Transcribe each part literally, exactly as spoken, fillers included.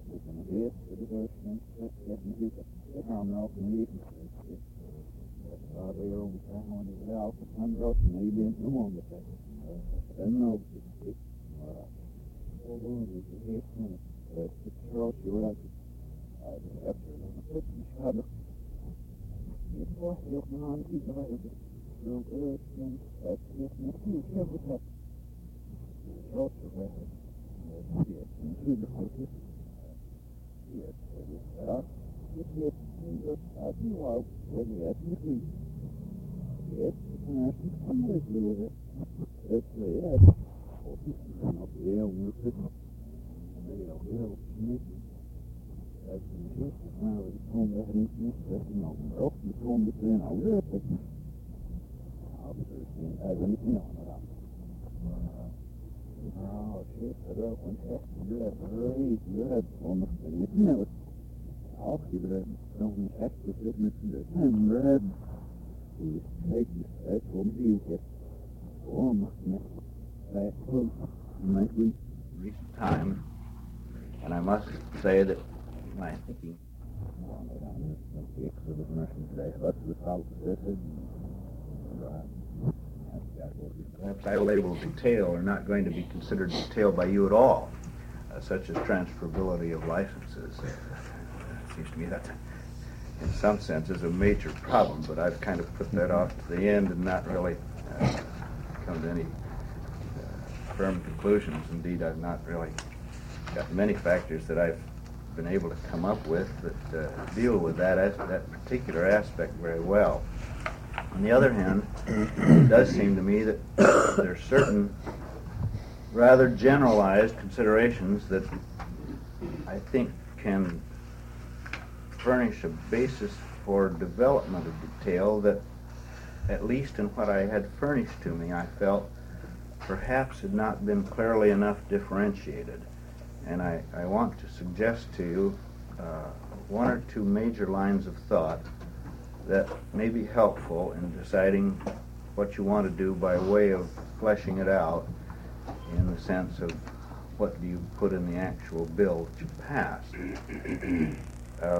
Yes, it is a sense that definitely the harm now from the agency. That's how they are over time when they allow for some growth and maybe in the moment. I don't know. Although it is a hit minute, but it's Charles, you're right. I have to put in the shadow. It was the open on the divided. No good things that if nothing is ever that. Charles, you're right. Yes, and he divided. Yes, uh, it is uh, you are with it, you yes, and I think somebody do with it. It's the yes. Not the air with it. They are real committed. That's the just now it's home that is necessary. No, well, it's home between our work. Officers as anything on it. Oh, shit, I don't want to do that very good on the thing. You know, I'll keep it at some extra fitness in the time, Brad. We take the special view here. Almost that close in my recent time. And I must say that my thinking on it on the exhibition today, that's the south of it. Perhaps isolable detail are not going to be considered detail by you at all, uh, such as transferability of licenses. Uh, it seems to me that, in some sense, is a major problem, but I've kind of put that off to the end and not really uh, come to any uh, firm conclusions. Indeed, I've not really got many factors that I've been able to come up with that uh, deal with that as, that particular aspect very well. On the other hand, it does seem to me that there are certain rather generalized considerations that I think can furnish a basis for development of detail that, at least in what I had furnished to me, I felt perhaps had not been clearly enough differentiated. And I, I want to suggest to you uh, one or two major lines of thought that may be helpful in deciding what you want to do by way of fleshing it out in the sense of what do you put in the actual bill that you pass. Uh,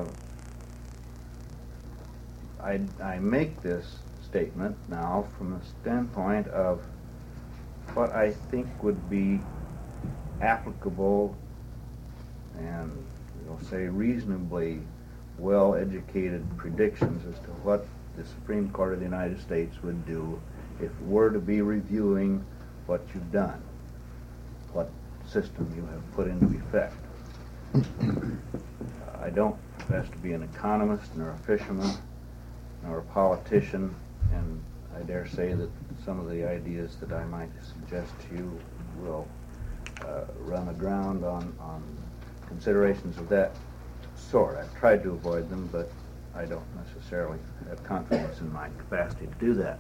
I, I make this statement now from the standpoint of what I think would be applicable and, we'll say, reasonably well-educated predictions as to what the Supreme Court of the United States would do if it were to be reviewing what you've done, what system you have put into effect. uh, I don't profess to be an economist, nor a fisherman, nor a politician, and I dare say that some of the ideas that I might suggest to you will uh, run aground on, on considerations of that sort. I've tried to avoid them, but I don't necessarily have confidence in my capacity to do that.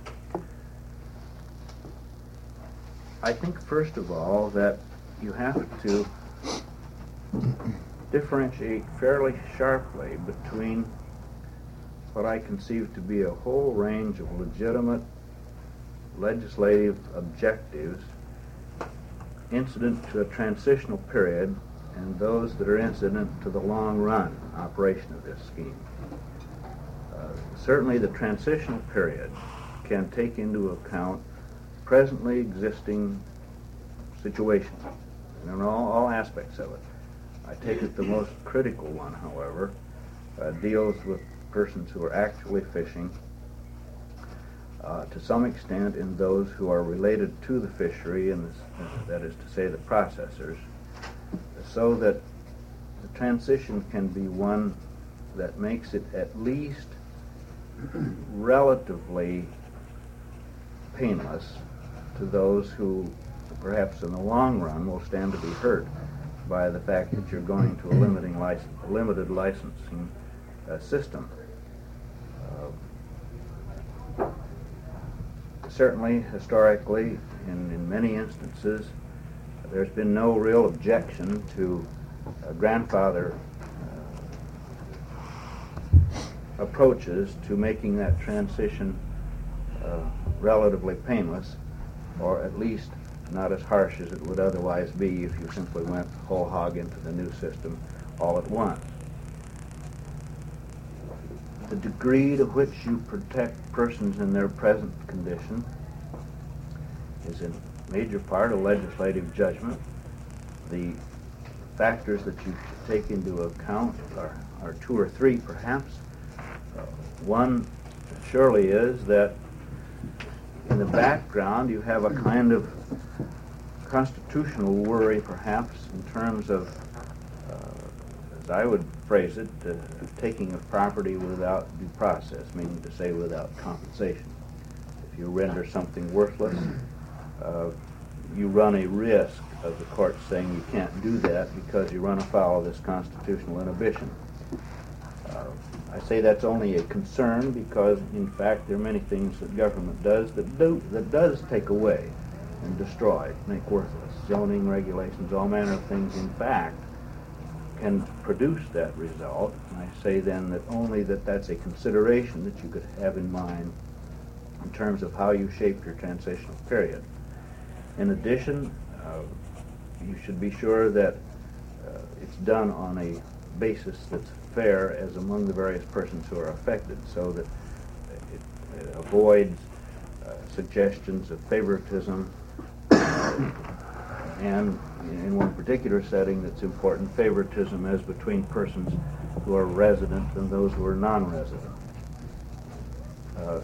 I think, first of all, that you have to differentiate fairly sharply between what I conceive to be a whole range of legitimate legislative objectives incident to a transitional period and those that are incident to the long-run operation of this scheme. Uh, certainly the transitional period can take into account presently existing situations and all, all aspects of it. I take it the most critical one, however, uh, deals with persons who are actually fishing, uh, to some extent in those who are related to the fishery, and this, that is to say the processors, so that the transition can be one that makes it at least relatively painless to those who perhaps in the long run will stand to be hurt by the fact that you're going to a limiting license, limited licensing uh, system. Uh, certainly, historically, in, in many instances, there's been no real objection to uh, grandfather uh, approaches to making that transition uh, relatively painless, or at least not as harsh as it would otherwise be if you simply went whole hog into the new system all at once. The degree to which you protect persons in their present condition is in major part a legislative judgment. The factors that you should take into account are, are two or three perhaps. Uh, one surely is that in the background you have a kind of constitutional worry perhaps in terms of, uh, as I would phrase it, uh, taking of property without due process, meaning to say without compensation. If you render something worthless, uh, you run a risk of the court saying you can't do that because you run afoul of this constitutional inhibition. Uh, I say that's only a concern because, in fact, there are many things that government does that do that does take away and destroy, make worthless. Zoning regulations, all manner of things, in fact, can produce that result. And I say then that only that that's a consideration that you could have in mind in terms of how you shape your transitional period. In addition, uh, you should be sure that uh, it's done on a basis that's fair as among the various persons who are affected, so that it, it avoids uh, suggestions of favoritism, uh, and in one particular setting that's important, favoritism as between persons who are resident and those who are non-resident. Uh,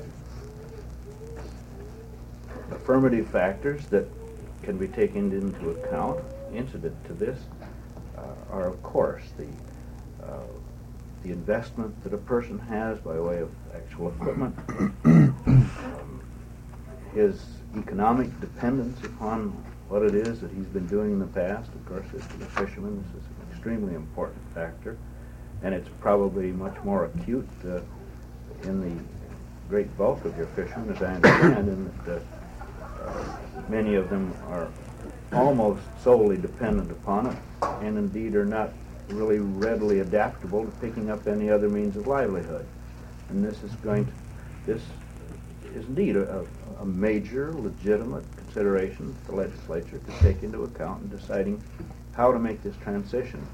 affirmative factors that can be taken into account incident to this uh, are, of course, the uh, the investment that a person has by way of actual equipment, um, his economic dependence upon what it is that he's been doing in the past. Of course, as to the fisherman, this is an extremely important factor, and it's probably much more acute uh, in the great bulk of your fishermen, as I understand, in that uh, uh, many of them are almost solely dependent upon it, and indeed are not really readily adaptable to picking up any other means of livelihood. And this is going to, this is indeed a, a major, legitimate consideration for the legislature to take into account in deciding how to make this transition.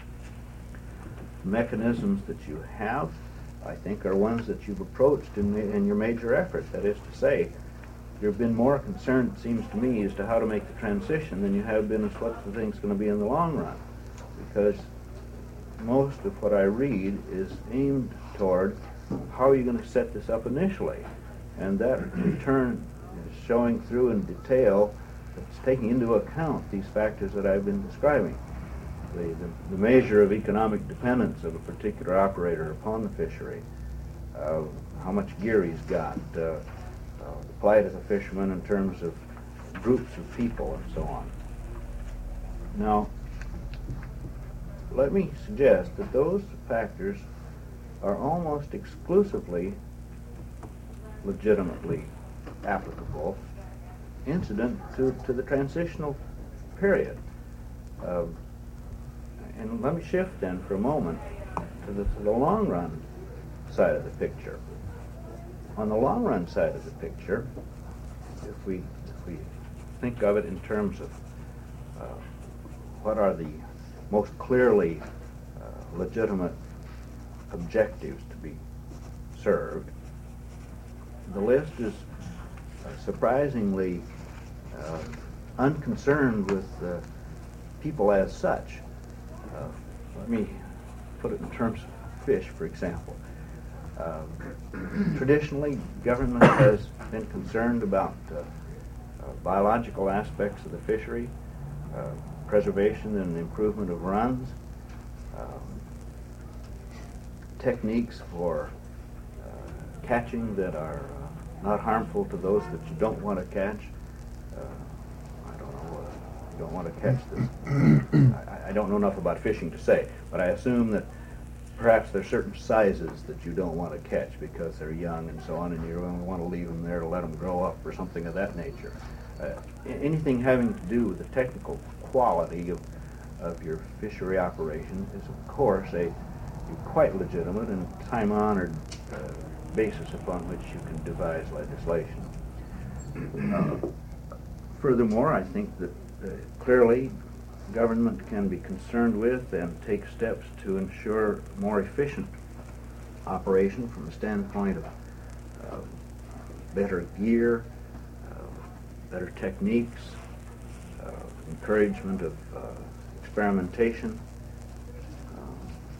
Mechanisms that you have, I think, are ones that you've approached in, in your major effort. That is to say, you've been more concerned, it seems to me, as to how to make the transition than you have been as what the thing's going to be in the long run. Because most of what I read is aimed toward how are you going to set this up initially. And that, in turn, is showing through in detail, it's taking into account these factors that I've been describing. The, the, the measure of economic dependence of a particular operator upon the fishery, uh, how much gear he's got, uh, uh, the plight of the fishermen in terms of groups of people, and so on. Now, let me suggest that those factors are almost exclusively legitimately applicable incident to, to the transitional period. Uh, and let me shift then for a moment to the, to the long run side of the picture. On the long run side of the picture, if we, if we think of it in terms of uh, what are the most clearly uh, legitimate objectives to be served, the list is uh, surprisingly uh, unconcerned with uh, people as such. Uh, let me put it in terms of fish, for example. Uh, traditionally, government has been concerned about uh, uh, biological aspects of the fishery, uh, preservation and improvement of runs, um, techniques for uh, catching that are uh, not harmful to those that you don't want to catch. Uh, I don't know, uh, you don't want to catch this. I, I don't know enough about fishing to say, but I assume that perhaps there are certain sizes that you don't want to catch because they're young and so on, and you only want to leave them there to let them grow up or something of that nature. Uh, anything having to do with the technical quality of, of your fishery operation is, of course, a, a quite legitimate and time-honored uh, basis upon which you can devise legislation. Uh, furthermore, I think that uh, clearly government can be concerned with and take steps to ensure more efficient operation from the standpoint of uh, better gear, uh, better techniques, uh, encouragement of uh, experimentation, um,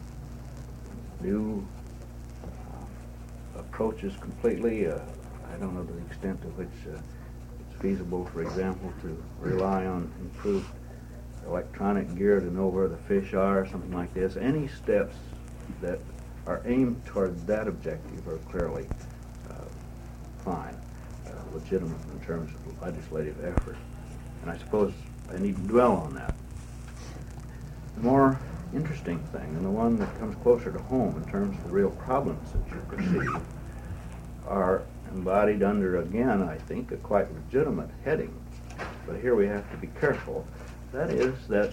new uh, approaches completely. Uh, I don't know to the extent to which uh, it's feasible, for example, to rely on improved electronic gear to know where the fish are, or something like this. Any steps that are aimed toward that objective are clearly uh, fine, uh, legitimate in terms of legislative effort. And I suppose I need to dwell on that. The more interesting thing, and the one that comes closer to home in terms of the real problems that you perceive, are embodied under, again, I think, a quite legitimate heading. But here we have to be careful. That is that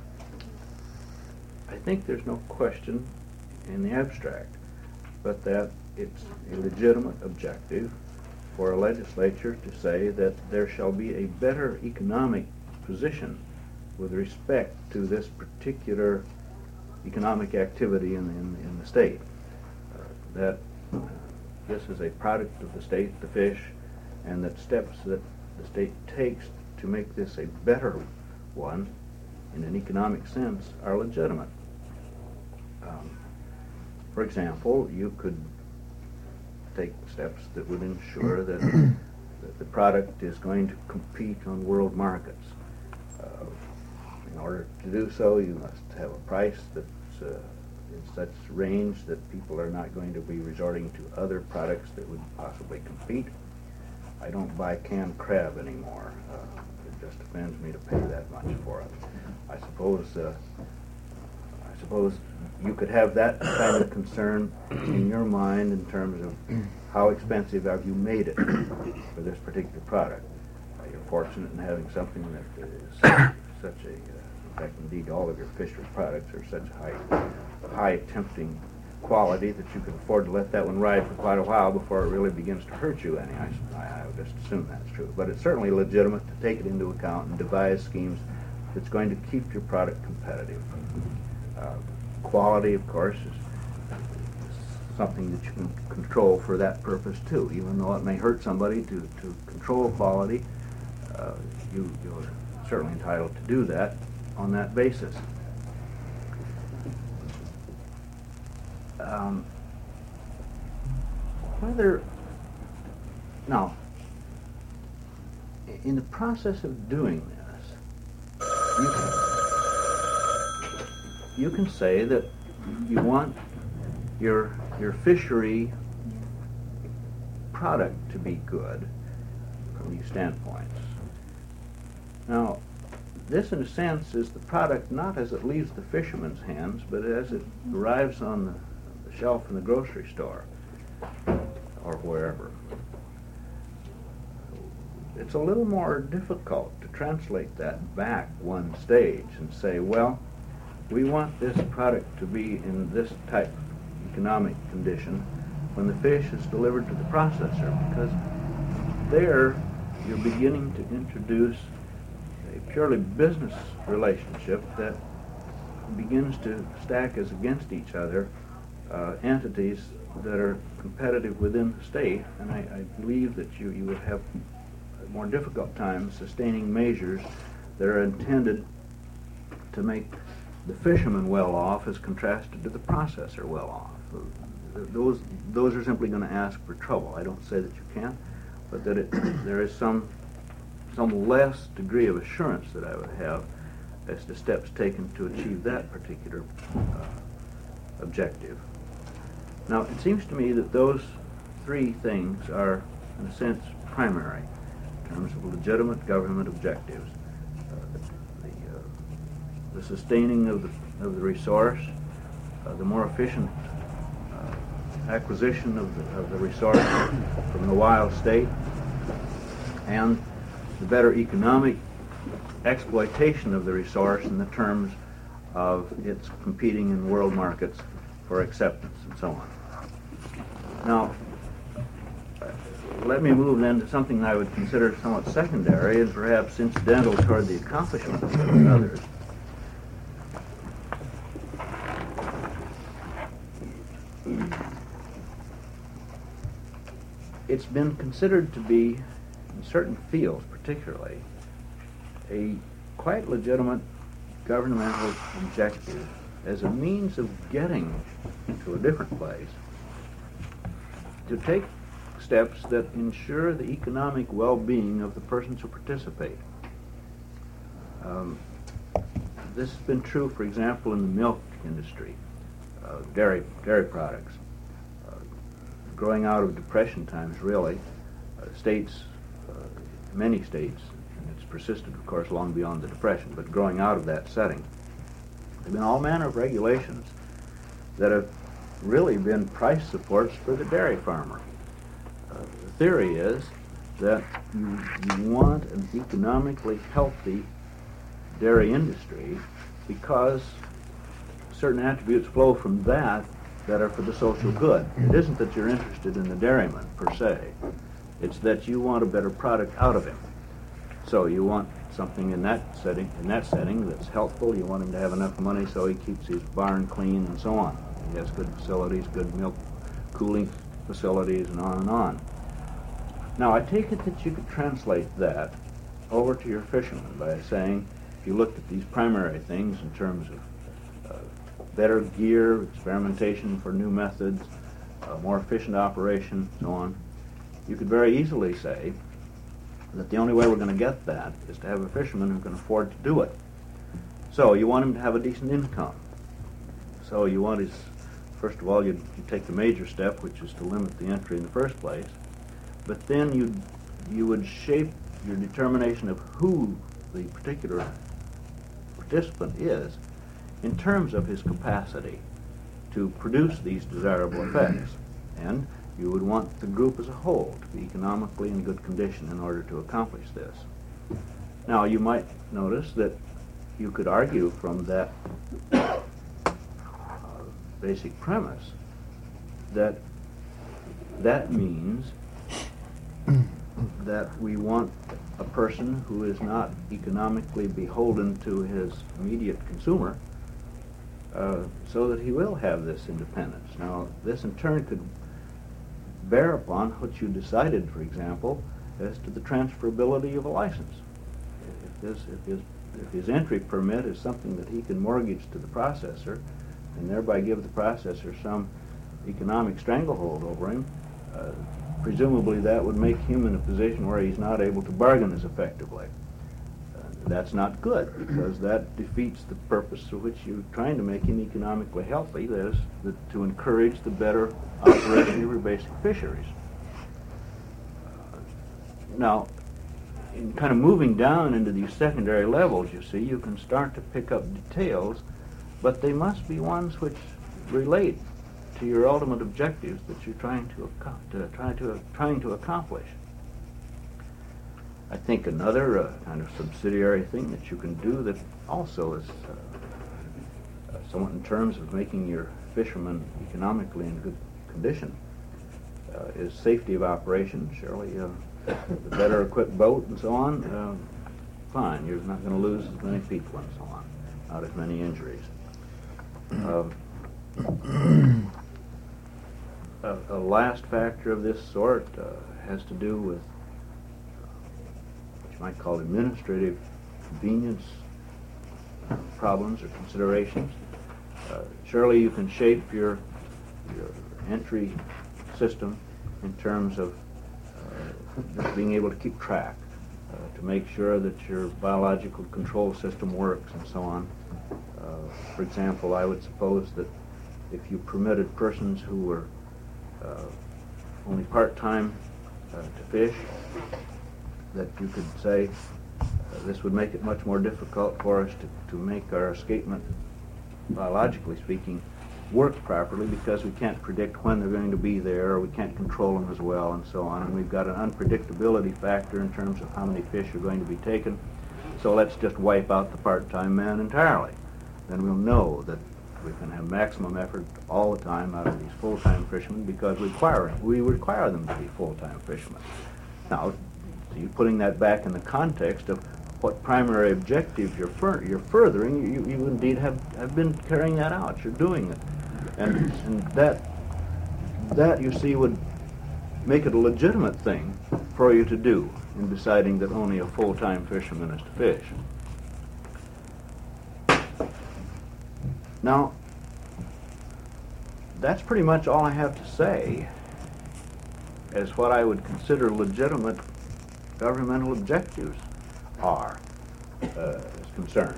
I think there's no question in the abstract, but that it's a legitimate objective for a legislature to say that there shall be a better economic position with respect to this particular economic activity in, in, in the state. Uh, that uh, this is a product of the state, the fish, and that steps that the state takes to make this a better one in an economic sense are legitimate. Um, for example, you could take steps that would ensure that, that the product is going to compete on world markets. Uh, in order to do so, you must have a price that's uh, in such range that people are not going to be resorting to other products that would possibly compete. I don't buy canned crab anymore. Uh, it just offends me to pay that much for it. I suppose uh, I suppose you could have that kind of concern in your mind in terms of how expensive have you made it for this particular product. Uh, you're fortunate in having something that is such a, uh, in fact, indeed, all of your fishery products are such high, high tempting quality that you can afford to let that one ride for quite a while before it really begins to hurt you any. I, I would just assume that's true. But it's certainly legitimate to take it into account and devise schemes that's going to keep your product competitive. Uh, quality, of course, is something that you can control for that purpose too. Even though it may hurt somebody to, to control quality, uh, you, you're certainly entitled to do that on that basis. Um, whether, now, in the process of doing this, you can, you can say that you want your, your fishery product to be good from these standpoints. Now, this, in a sense, is the product not as it leaves the fisherman's hands, but as it arrives on the shelf in the grocery store or wherever. It's a little more difficult to translate that back one stage and say, well, we want this product to be in this type of economic condition when the fish is delivered to the processor, because there you're beginning to introduce a purely business relationship that begins to stack as against each other Uh, entities that are competitive within the state, and I, I believe that you, you would have a more difficult time sustaining measures that are intended to make the fisherman well off as contrasted to the processor well off. Those, those are simply going to ask for trouble. I don't say that you can't, but that it, there is some, some less degree of assurance that I would have as to steps taken to achieve that particular uh, objective. Now, it seems to me that those three things are, in a sense, primary in terms of legitimate government objectives. Uh, the, uh, the sustaining of the, of the resource, uh, the more efficient uh, acquisition of the, of the resource from the wild state, and the better economic exploitation of the resource in the terms of its competing in world markets for acceptance and so on. Now, let me move then to something I would consider somewhat secondary and perhaps incidental toward the accomplishment of others, it's been considered to be, in certain fields particularly, a quite legitimate governmental objective as a means of getting to a different place, to take steps that ensure the economic well-being of the persons who participate. Um, this has been true, for example, in the milk industry, uh, dairy dairy products. Uh, growing out of Depression times, really, uh, states, uh, many states, and it's persisted, of course, long beyond the Depression, but growing out of that setting, there have been all manner of regulations that have really been price supports for the dairy farmer. Uh, the theory is that you, you want an economically healthy dairy industry because certain attributes flow from that that are for the social good. It isn't that you're interested in the dairyman per se. It's that you want a better product out of him. So you want something in that setting, in that setting that's healthful. You want him to have enough money so he keeps his barn clean and so on. He has good facilities, good milk cooling facilities, and on and on. Now, I take it that you could translate that over to your fishermen by saying, if you looked at these primary things in terms of uh, better gear, experimentation for new methods, uh, more efficient operation, so on, you could very easily say that the only way we're going to get that is to have a fisherman who can afford to do it. So you want him to have a decent income. So you want his, first of all, you you take the major step, which is to limit the entry in the first place, but then you you would shape your determination of who the particular participant is in terms of his capacity to produce these desirable effects. And you would want the group as a whole to be economically in good condition in order to accomplish this. Now, you might notice that you could argue from that uh, basic premise that that means that we want a person who is not economically beholden to his immediate consumer uh, so that he will have this independence. Now, this in turn could bear upon what you decided, for example, as to the transferability of a license. If his, if his, if his entry permit is something that he can mortgage to the processor and thereby give the processor some economic stranglehold over him, uh, presumably that would make him in a position where he's not able to bargain as effectively. Uh, that's not good, because that defeats the purpose for which you're trying to make him economically healthy, that is, the, to encourage the better operation of your basic fisheries. Uh, now, in kind of moving down into these secondary levels, you see, you can start to pick up details, but they must be ones which relate to your ultimate objectives that you're trying to, to try to trying to accomplish. I think another uh, kind of subsidiary thing that you can do that also is uh, uh, somewhat in terms of making your fishermen economically in good condition uh, is safety of operation. Surely, uh, the better equipped boat and so on, uh, fine. You're not going to lose as many people and so on, not as many injuries. Uh, A, a last factor of this sort uh, has to do with what you might call administrative convenience uh, problems or considerations. Uh, surely you can shape your, your entry system in terms of uh, just being able to keep track, uh, to make sure that your biological control system works and so on. Uh, for example, I would suppose that if you permitted persons who were Uh, only part-time uh, to fish, that you could say uh, this would make it much more difficult for us to, to make our escapement, biologically speaking, work properly, because we can't predict when they're going to be there, or we can't control them as well, and so on. And we've got an unpredictability factor in terms of how many fish are going to be taken. So let's just wipe out the part-time man entirely. Then we'll know that we can have maximum effort all the time out of these full-time fishermen because we require, we require them to be full-time fishermen. Now, so you're putting that back in the context of what primary objective you're, fur you're furthering, you, you indeed have, have been carrying that out. You're doing it. And, and that, that, you see, would make it a legitimate thing for you to do in deciding that only a full-time fisherman is to fish. Now, that's pretty much all I have to say as what I would consider legitimate governmental objectives are uh, is concerned.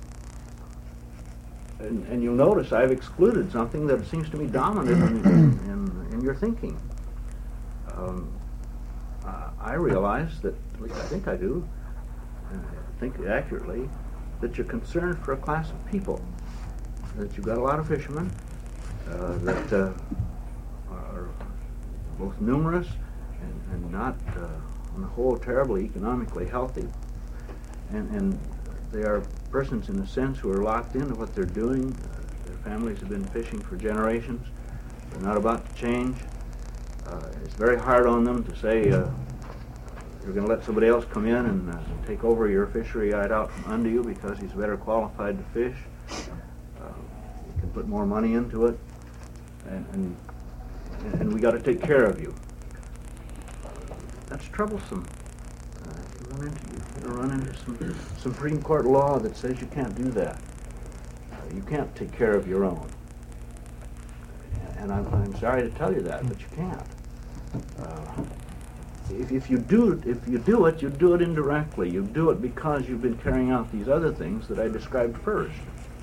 And, and you'll notice I've excluded something that seems to me dominant in, in, in your thinking. Um, uh, I realize that, at least I think I do, and I think accurately, that you're concerned for a class of people, that you've got a lot of fishermen, uh, that uh, are both numerous and, and not, uh, on the whole, terribly economically healthy, and, and they are persons, in a sense, who are locked into what they're doing. Uh, their families have been fishing for generations. They're not about to change. Uh, it's very hard on them to say, uh, you're going to let somebody else come in and uh, take over your fishery right out from under you because he's better qualified to fish. Uh, you can put more money into it, and, and, and we got to take care of you. That's troublesome. Uh, you run into, you run into some Supreme Court law that says you can't do that. Uh, you can't take care of your own. And I'm, I'm sorry to tell you that, but you can't. Uh, if, if you do, if you do it, you do it indirectly. You do it because you've been carrying out these other things that I described first.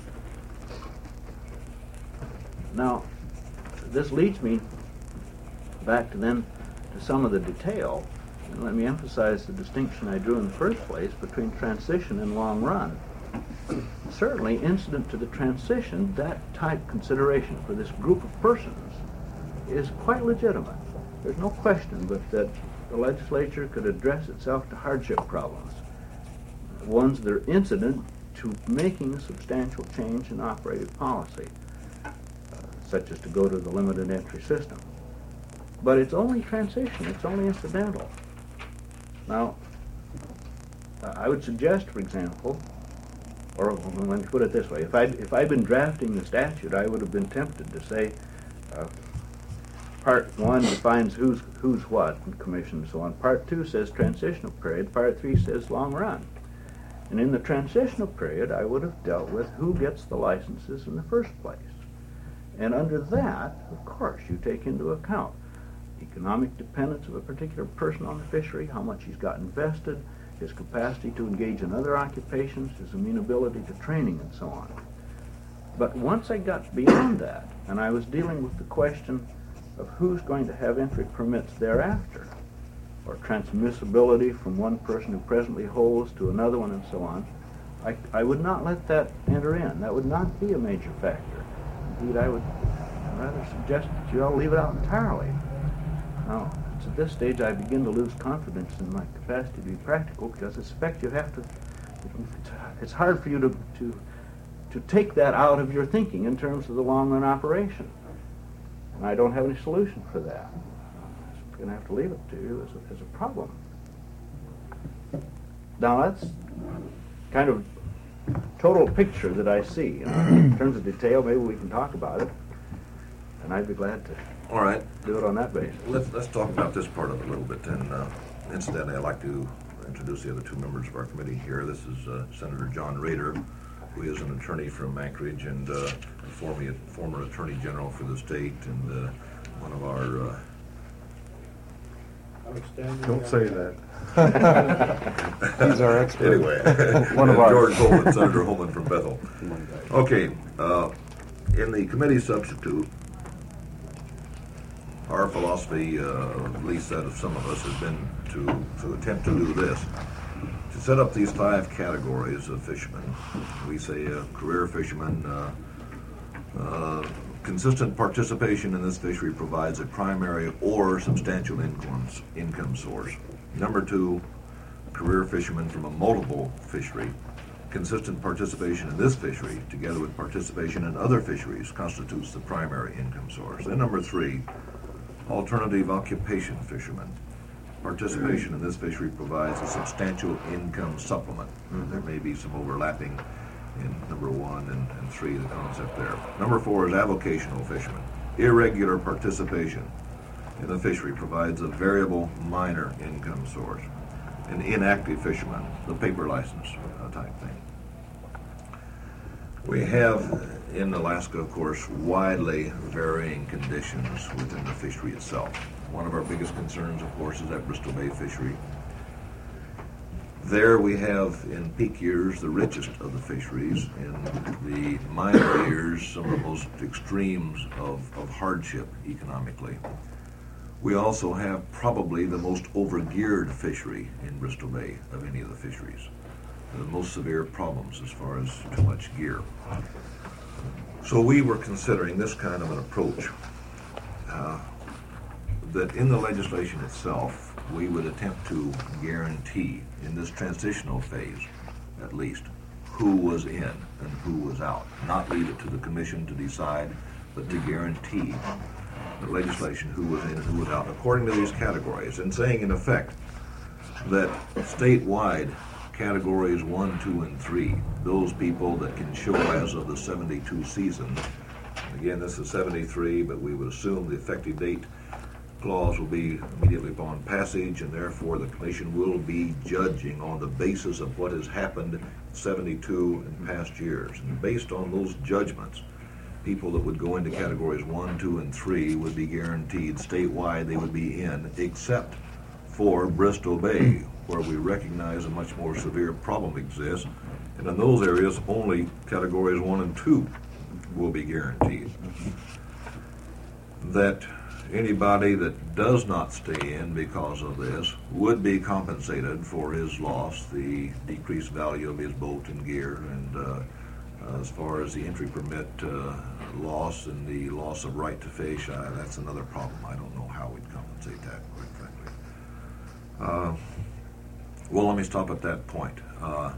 Now, this leads me back to then to some of the detail. And let me emphasize the distinction I drew in the first place between transition and long run. Certainly, incident to the transition, that type consideration for this group of persons is quite legitimate. There's no question but that the legislature could address itself to hardship problems, ones that are incident to making a substantial change in operative policy, uh, such as to go to the limited entry system. But it's only transition, it's only incidental. Now, uh, I would suggest, for example, or let me put it this way, if I'd, if I'd been drafting the statute, I would have been tempted to say, uh, Part one defines who's, who's what in commission and so on. Part two says transitional period. Part three says long run. And in the transitional period, I would have dealt with who gets the licenses in the first place. And under that, of course, you take into account economic dependence of a particular person on the fishery, how much he's got invested, his capacity to engage in other occupations, his amenability to training, and so on. But once I got beyond that, and I was dealing with the question of who's going to have entry permits thereafter, or transmissibility from one person who presently holds to another one, and so on, I, I would not let that enter in. That would not be a major factor. Indeed, I would rather suggest that you all leave it out entirely. Now, at this stage, I begin to lose confidence in my capacity to be practical, because I suspect you have to, it's hard for you to, to, to take that out of your thinking in terms of the long-run operation. And I don't have any solution for that. I'm going to have to leave it to you as a, as a problem. Now, that's kind of total picture that I see. You know, in terms of detail, maybe we can talk about it, and I'd be glad to. All right. Do it on that basis. Let's, let's talk about this part of it a little bit. And uh, incidentally, I'd like to introduce the other two members of our committee here. This is uh, Senator John Rader, who is an attorney from Anchorage and uh, a former, former Attorney General for the state, and uh, one of our... Uh, Don't say that. He's our expert. Anyway, one of our George Holman, Senator Holman from Bethel. Okay, uh, in the committee substitute, our philosophy, uh, at least that of some of us, has been to, to attempt to do this. To set up these five categories of fishermen. We say a career fisherman, uh, uh, consistent participation in this fishery provides a primary or substantial income, income source. Number two, career fisherman from a multiple fishery. Consistent participation in this fishery, together with participation in other fisheries, constitutes the primary income source. And number three, alternative occupation fishermen. Participation in this fishery provides a substantial income supplement. Mm-hmm. There may be some overlapping in number one and, and three, the concept there. Number four is avocational fishermen. Irregular participation. in the fishery provides a variable minor income source. An inactive fisherman, the paper license uh, type thing. We have in Alaska, of course, widely varying conditions within the fishery itself. One of our biggest concerns, of course, is that Bristol Bay fishery. There we have, in peak years, the richest of the fisheries. In the minor years, some of the most extremes of, of hardship economically. We also have probably the most overgeared fishery in Bristol Bay of any of the fisheries. The most severe problems as far as too much gear. So we were considering this kind of an approach, uh, that in the legislation itself, we would attempt to guarantee, in this transitional phase at least, who was in and who was out. Not leave it to the commission to decide, but to guarantee the legislation who was in and who was out according to these categories, and saying in effect that statewide categories one, two, and three, those people that can show as of the seventy-two season, again this is seventy-three, but we would assume the effective date clause will be immediately upon passage, and therefore the commission will be judging on the basis of what has happened seventy-two and past years. And based on those judgments, people that would go into categories one, two, and three would be guaranteed statewide they would be in, except for Bristol Bay, where we recognize a much more severe problem exists. And in those areas, only categories one and two will be guaranteed. That anybody that does not stay in because of this would be compensated for his loss, the decreased value of his boat and gear, and uh, Uh, as far as the entry permit uh, loss and the loss of right to fish, uh, that's another problem. I don't know how we'd compensate that, quite frankly. Uh, well, let me stop at that point. Uh,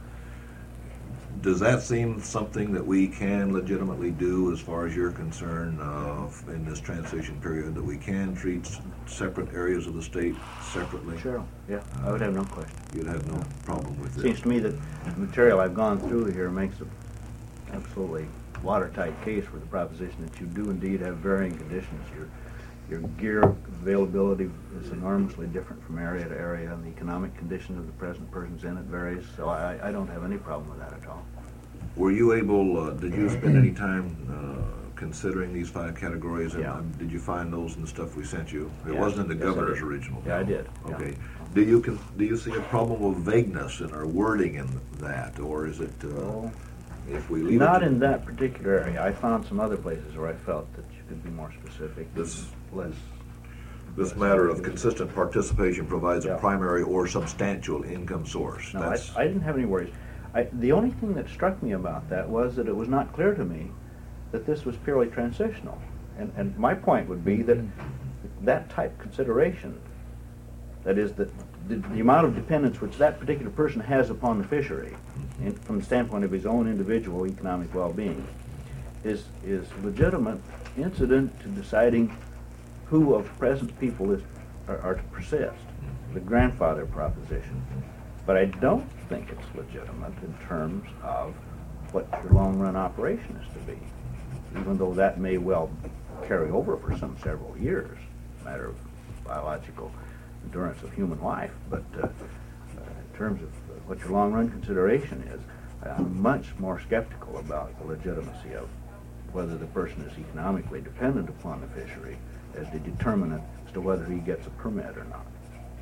does that seem something that we can legitimately do, as far as you're concerned, uh, in this transition period, that we can treat s- separate areas of the state separately? Sure, yeah, I would have no question. You'd have no problem with it? Seems to me that the material I've gone through here makes a absolutely watertight case for the proposition that you do indeed have varying conditions. Your your gear availability is enormously different from area to area, and the economic condition of the present persons in it varies, so I, I don't have any problem with that at all. Were you able, uh, did you spend any time uh, considering these five categories? And, Yeah. um, did you find those in the stuff we sent you? It Yeah. wasn't in the Yes, I governor's did. original. Yeah, I no? did. Yeah. Okay. Do you con- do you see a problem of vagueness in our wording in that, or is it, uh, Oh. if we leave Not it to in that particular area. I found some other places where I felt that you could be more specific. This- less. this matter of consistent participation provides Yeah. a primary or substantial income source? No, I, That's, I didn't have any worries. I, the only thing that struck me about that was that it was not clear to me that this was purely transitional. And, and my point would be that that type consideration, that is, that the, the amount of dependence which that particular person has upon the fishery, in, from the standpoint of his own individual economic well-being, is, is legitimate incident to deciding who of present people is, are, are to persist, the grandfather proposition. But I don't think it's legitimate in terms of what your long-run operation is to be, even though that may well carry over for some several years, a matter of biological endurance of human life. But uh, uh, in terms of what your long-run consideration is, I'm much more skeptical about the legitimacy of whether the person is economically dependent upon the fishery as the determinant as to whether he gets a permit or not.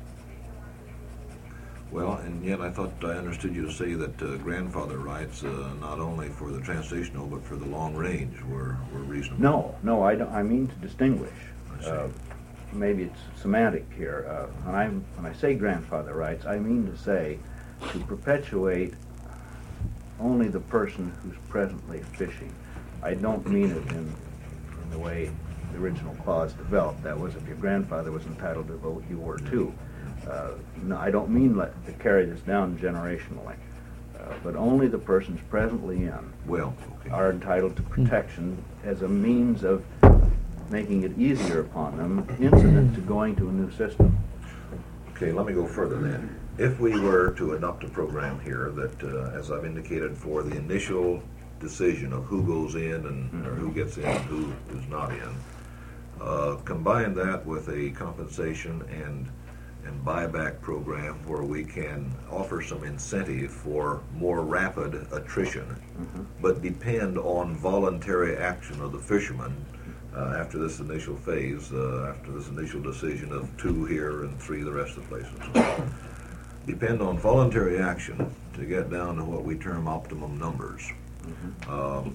well, and yet I thought I understood you to say that uh, grandfather rights, uh, not only for the transitional but for the long range, were, were reasonable. No, no, I don't. I mean to distinguish. I see. Uh, maybe it's semantic here. Uh, when I when I say grandfather rights, I mean to say to perpetuate only the person who's presently fishing. I don't mean it in in the way the original clause developed. That was if your grandfather was entitled to vote, you were too. Uh, no, I don't mean let, to carry this down generationally, uh, but only the persons presently in Well, okay. are entitled to protection as a means of making it easier upon them, incident to going to a new system. Okay, let me go further then. If we were to adopt a program here that, uh, as I've indicated, for the initial decision of who goes in and or who gets in and who is not in, Uh, combine that with a compensation and and buyback program where we can offer some incentive for more rapid attrition, mm-hmm. but depend on voluntary action of the fishermen uh, after this initial phase, uh, after this initial decision of two here and three the rest of the places. Depend on voluntary action to get down to what we term optimum numbers. Mm-hmm. Um,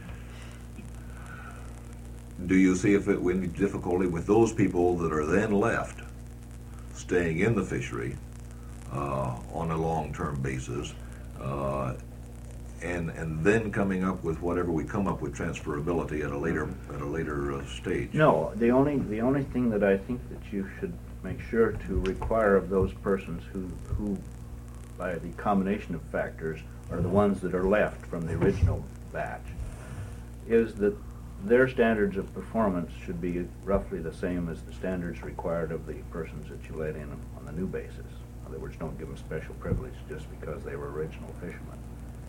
do you see if it any difficulty with those people that are then left staying in the fishery uh, on a long-term basis, uh, and and then coming up with whatever we come up with transferability at a later at a later uh, stage? No, the only the only thing that I think that you should make sure to require of those persons who who by the combination of factors are the ones that are left from the original batch is that their standards of performance should be roughly the same as the standards required of the persons that you let in on the new basis. In other words, don't give them special privilege just because they were original fishermen.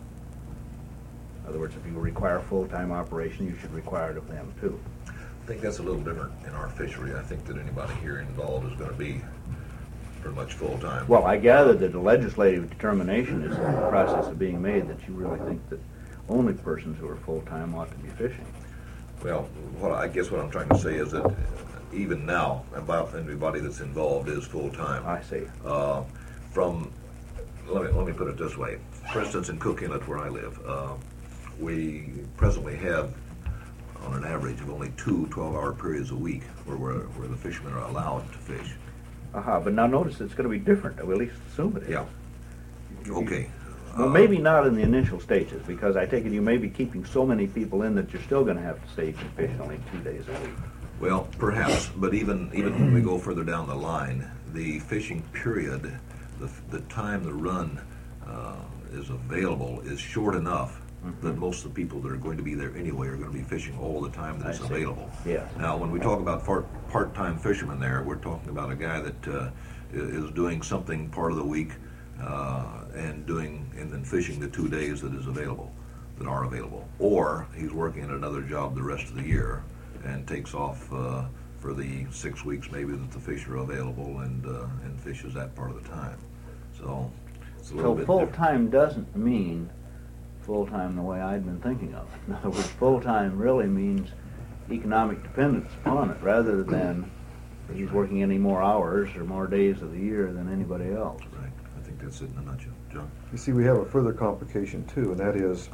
In other words, if you require full-time operation, you should require it of them too. I think that's a little different in our fishery. I think that anybody here involved is going to be pretty much full-time. Well, I gather that a legislative determination is in the process of being made that you really think that only persons who are full-time ought to be fishing. Well, what I guess what I'm trying to say is that even now, about everybody that's involved is full-time. I see. Uh, from, let me, let me put it this way. For instance, in Cook Inlet, where I live, uh, we presently have, on an average, of only two twelve-hour periods a week where, we're, where the fishermen are allowed to fish. Aha, uh-huh, but now notice it's going to be different. We'll at least assume it is. Yeah. Okay. Well, maybe not in the initial stages, because I take it you may be keeping so many people in that you're still going to have to say you can fish only two days a week. Well, perhaps, but even even when we go further down the line, the fishing period, the, the time the run uh, is available is short enough mm-hmm. that most of the people that are going to be there anyway are going to be fishing all the time that it's available. Yes. Now, when we talk about part, part-time fishermen there, we're talking about a guy that uh, is doing something part of the week uh, and doing and then fishing the two days that is available, that are available. Or he's working at another job the rest of the year and takes off uh, for the six weeks maybe that the fish are available and uh, and fishes that part of the time. So it's a little so bit full different. time doesn't mean full time the way I'd been thinking of it. In other words, full time really means economic dependence upon it, rather than he's working any more hours or more days of the year than anybody else. Right. I think that's it in a nutshell. John? You see, we have a further complication too, and that is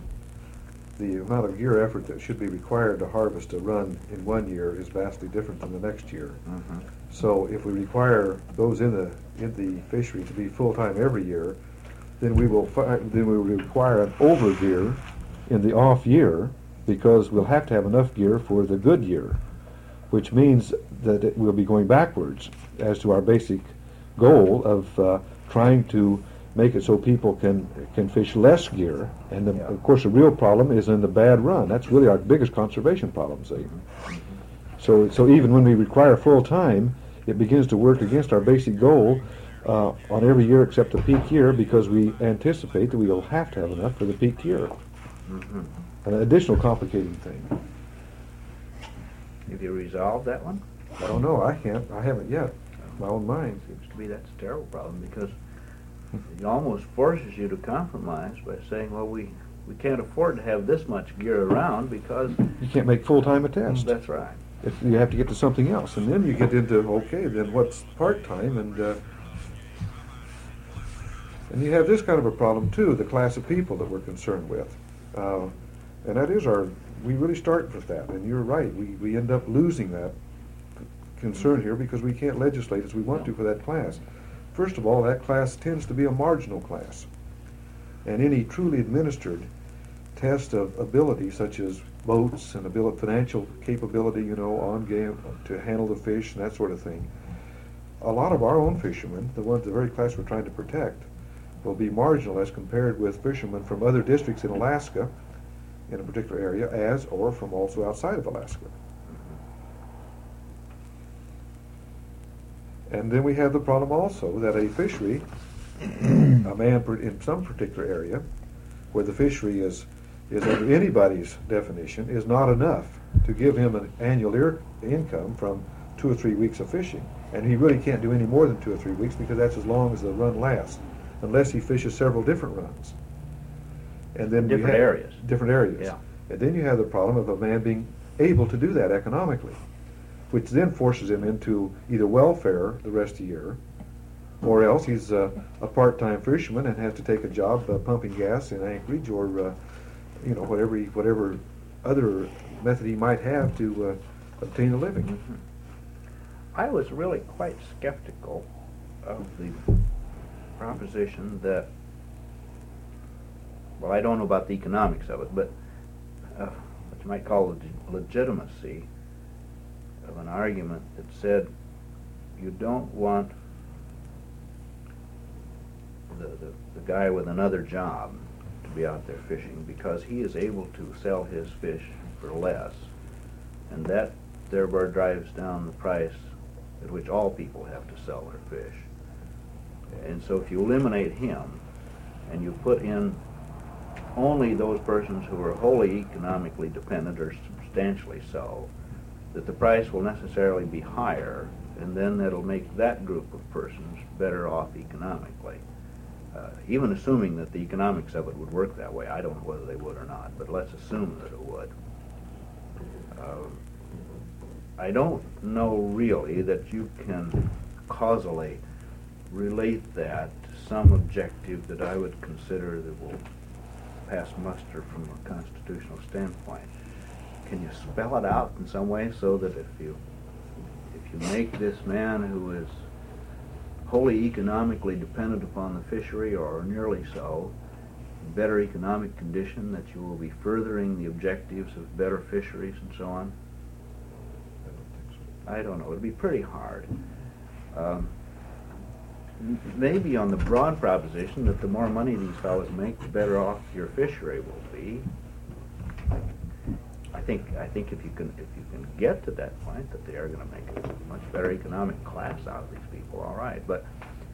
the amount of gear effort that should be required to harvest a run in one year is vastly different than the next year. Mm-hmm. So if we require those in the in the fishery to be full-time every year, then we will fi- then we will require an over gear in the off year, because we'll have to have enough gear for the good year, which means that it will be going backwards as to our basic goal of uh, trying to make it so people can can fish less gear. And the, Yeah. of course the real problem is in the bad run. That's really our biggest conservation problem, see. Mm-hmm. So so even when we require full time, it begins to work against our basic goal uh, on every year except the peak year, because we anticipate that we will have to have enough for the peak year. Mm-hmm. An additional complicating thing. Have you resolved that one? I don't know, I can't, I haven't yet, my own mind. Seems to be that's a terrible problem, because it almost forces you to compromise by saying, well, we, we can't afford to have this much gear around because... You can't make full-time a test. That's right. If you have to get to something else, and then you get into, okay, then what's part-time, and uh, and you have this kind of a problem too, the class of people that we're concerned with. Uh, and that is our, we really start with that, and you're right, we, we end up losing that concern here because we can't legislate as we want to for that class. First of all, that class tends to be a marginal class, and any truly administered test of ability, such as boats and ability, financial capability, you know, on game to handle the fish and that sort of thing, a lot of our own fishermen, the ones, the very class we're trying to protect, will be marginal as compared with fishermen from other districts in Alaska, in a particular area, as or from also outside of Alaska. And then we have the problem also that a fishery, a man per, in some particular area, where the fishery is is under anybody's definition, is not enough to give him an annual ear income from two or three weeks of fishing. And he really can't do any more than two or three weeks because that's as long as the run lasts, unless he fishes several different runs. And then you Different have- areas. Different areas. Yeah. And then you have the problem of a man being able to do that economically, which then forces him into either welfare the rest of the year, or else he's uh, a part-time fisherman and has to take a job uh, pumping gas in Anchorage, or uh, you know, whatever he, whatever other method he might have to uh, obtain a living. Mm-hmm. I was really quite skeptical of the proposition that, well, I don't know about the economics of it, but uh, what you might call the legitimacy of an argument that said you don't want the, the, the guy with another job to be out there fishing because he is able to sell his fish for less, and that thereby drives down the price at which all people have to sell their fish. And so if you eliminate him and you put in only those persons who are wholly economically dependent or substantially so, that the price will necessarily be higher, and then that'll make that group of persons better off economically. Uh, even assuming that the economics of it would work that way, I don't know whether they would or not, but let's assume that it would. Uh, I don't know really that you can causally relate that to some objective that I would consider that will pass muster from a constitutional standpoint. Can you spell it out in some way so that if you if you make this man who is wholly economically dependent upon the fishery, or nearly so, in better economic condition, that you will be furthering the objectives of better fisheries and so on? I don't know. It'd be pretty hard. Um, m- maybe on the broad proposition that the more money these fellows make, the better off your fishery will be. I think I think if you can if you can get to that point that they are going to make a much better economic class out of these people, all right. But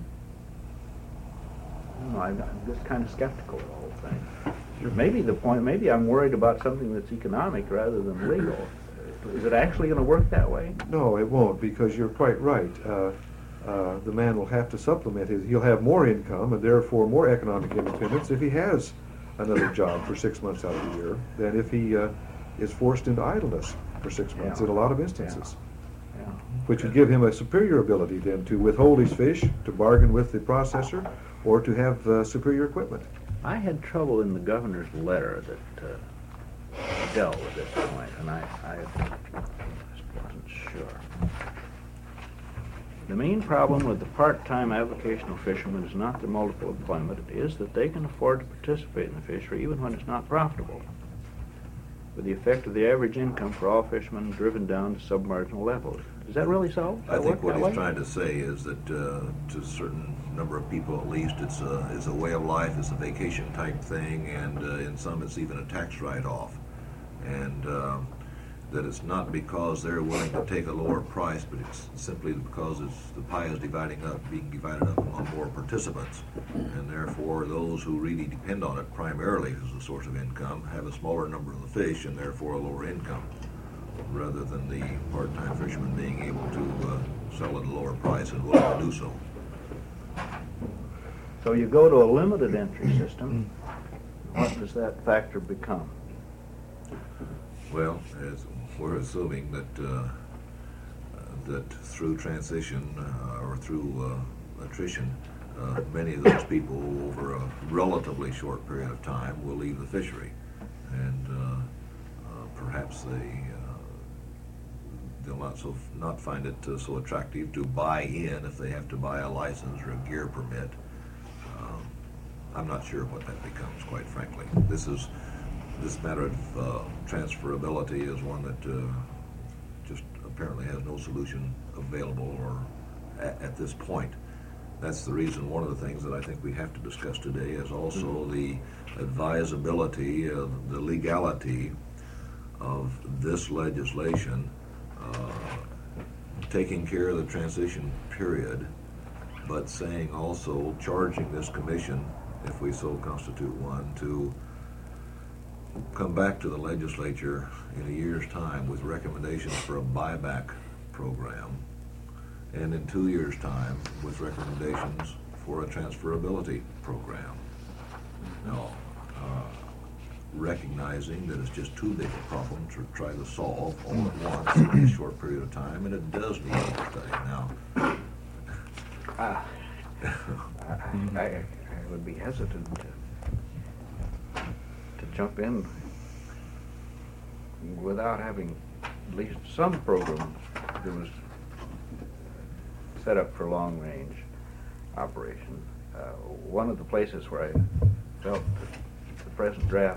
I don't know, I'm, I'm just kind of skeptical of the whole thing. Maybe the point. Maybe I'm worried about something that's economic rather than legal. Is it actually going to work that way? No, it won't, because you're quite right. Uh, uh, the man will have to supplement his, he'll have more income and therefore more economic independence if he has another job for six months out of the year than if he uh, is forced into idleness for six months Yeah. in a lot of instances, Yeah. which would give him a superior ability then to withhold his fish, to bargain with the processor, or to have uh, superior equipment. I had trouble in the governor's letter that uh, dealt with this point, and I, I just wasn't sure. The main problem with the part-time avocational fishermen is not their multiple employment. It is that they can afford to participate in the fishery even when it's not profitable, with the effect of the average income for all fishermen driven down to submarginal levels. Is that really so? Does I that think work what that he's way? trying to say is that uh, to a certain number of people at least, it's a, it's a way of life, it's a vacation type thing, and uh, in some it's even a tax write-off. And uh, that it's not because they're willing to take a lower price, but it's simply because it's, the pie is dividing up, being divided up among more participants, and therefore those who really depend on it primarily as a source of income have a smaller number of the fish and therefore a lower income, rather than the part-time fisherman being able to uh, sell at a lower price and willing to do so. So you go to a limited entry system, what does that factor become? Well, as we're assuming that uh, uh, that through transition uh, or through uh, attrition, uh, many of those people over a relatively short period of time will leave the fishery, and uh, uh, perhaps they uh, they'll not so not find it uh, so attractive to buy in if they have to buy a license or a gear permit. Um, I'm not sure what that becomes, quite frankly. This is. This matter of uh, transferability is one that uh, just apparently has no solution available or at, at this point. That's the reason, one of the things that I think we have to discuss today is also mm-hmm. the advisability, uh, the legality of this legislation uh, taking care of the transition period, but saying also charging this commission, if we so constitute one, to come back to the legislature in a year's time with recommendations for a buyback program, and in two years' time with recommendations for a transferability program. Now, uh, recognizing that it's just too big a problem to try to solve all at once in a short period of time, and it does need more study. Now, uh, I, I, I would be hesitant to, to jump in without having at least some program that was set up for long-range operation. Uh, one of the places where I felt that the present draft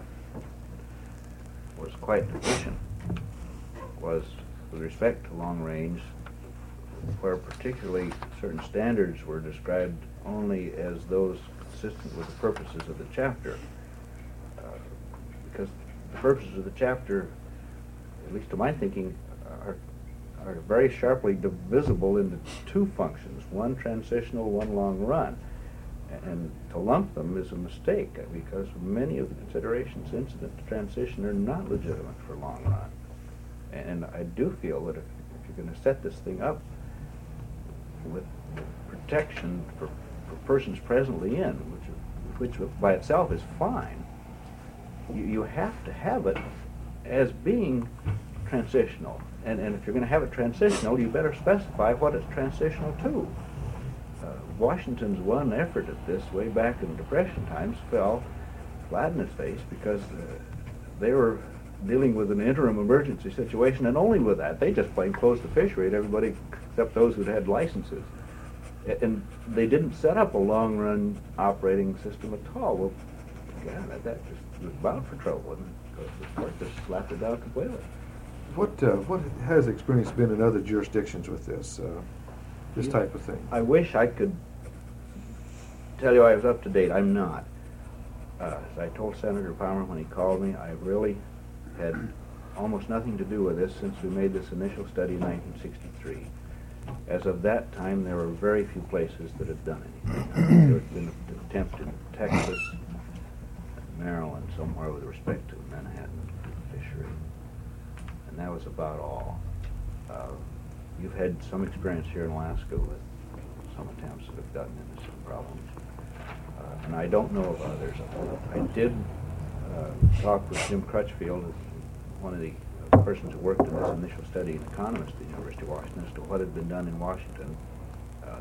was quite deficient was with respect to long-range, where particularly certain standards were described only as those consistent with the purposes of the chapter. Uh, because the purposes of the chapter, at least to my thinking, are, are very sharply divisible into two functions, one transitional, one long run. And to lump them is a mistake, because many of the considerations incident to transition are not legitimate for long run. And I do feel that if, if you're going to set this thing up with protection for, for persons presently in, which, which by itself is fine, you, you have to have it as being transitional. And, and if you're going to have it transitional, you better specify what it's transitional to. Uh, Washington's one effort at this way back in Depression times fell flat in its face because uh, they were dealing with an interim emergency situation, and only with that. They just plain closed the fishery to everybody except those who'd had licenses. And they didn't set up a long-run operating system at all. Well, God, that, that just was bound for trouble, and because the court just slapped it down completely. What uh, what has experience been in other jurisdictions with this uh, this type of thing? I wish I could tell you I was up to date. I'm not. Uh, as I told Senator Palmer when he called me, I really had almost nothing to do with this since we made this initial study in nineteen sixty-three. As of that time, there were very few places that had done anything. There had been an attempt in Texas, Maryland, somewhere with respect to Manhattan fishery. And that was about all. Uh, you've had some experience here in Alaska with some attempts that have gotten into some problems. Uh, and I don't know of others. I did uh, talk with Jim Crutchfield, one of the uh, persons who worked in this initial study, an economist at the University of Washington, as to what had been done in Washington. Uh,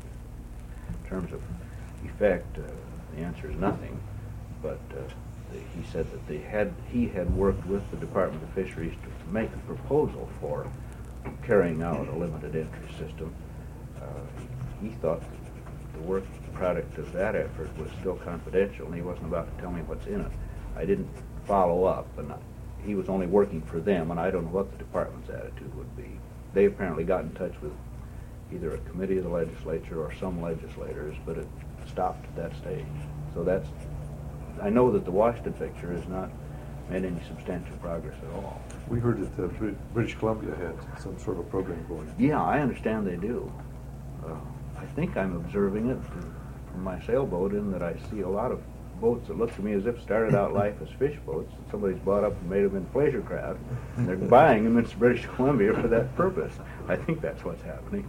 in terms of effect, uh, the answer is nothing. But uh, the, he said that they had he had worked with the Department of Fisheries to make a proposal for carrying out a limited entry system. Uh, he, he thought the work product of that effort was still confidential, and he wasn't about to tell me what's in it. I didn't follow up, and I, he was only working for them, and I don't know what the department's attitude would be. They apparently got in touch with either a committee of the legislature or some legislators, but it stopped at that stage. So that's, I know that the Washington picture has not made any substantial progress at all. We heard that the Brit- British Columbia had some sort of program going. Yeah, I understand they do. Uh, I think I'm observing it from my sailboat, in that I see a lot of boats that look to me as if started out life as fish boats. Somebody's bought up and made them in pleasure craft, and they're buying them in British Columbia for that purpose. I think that's what's happening.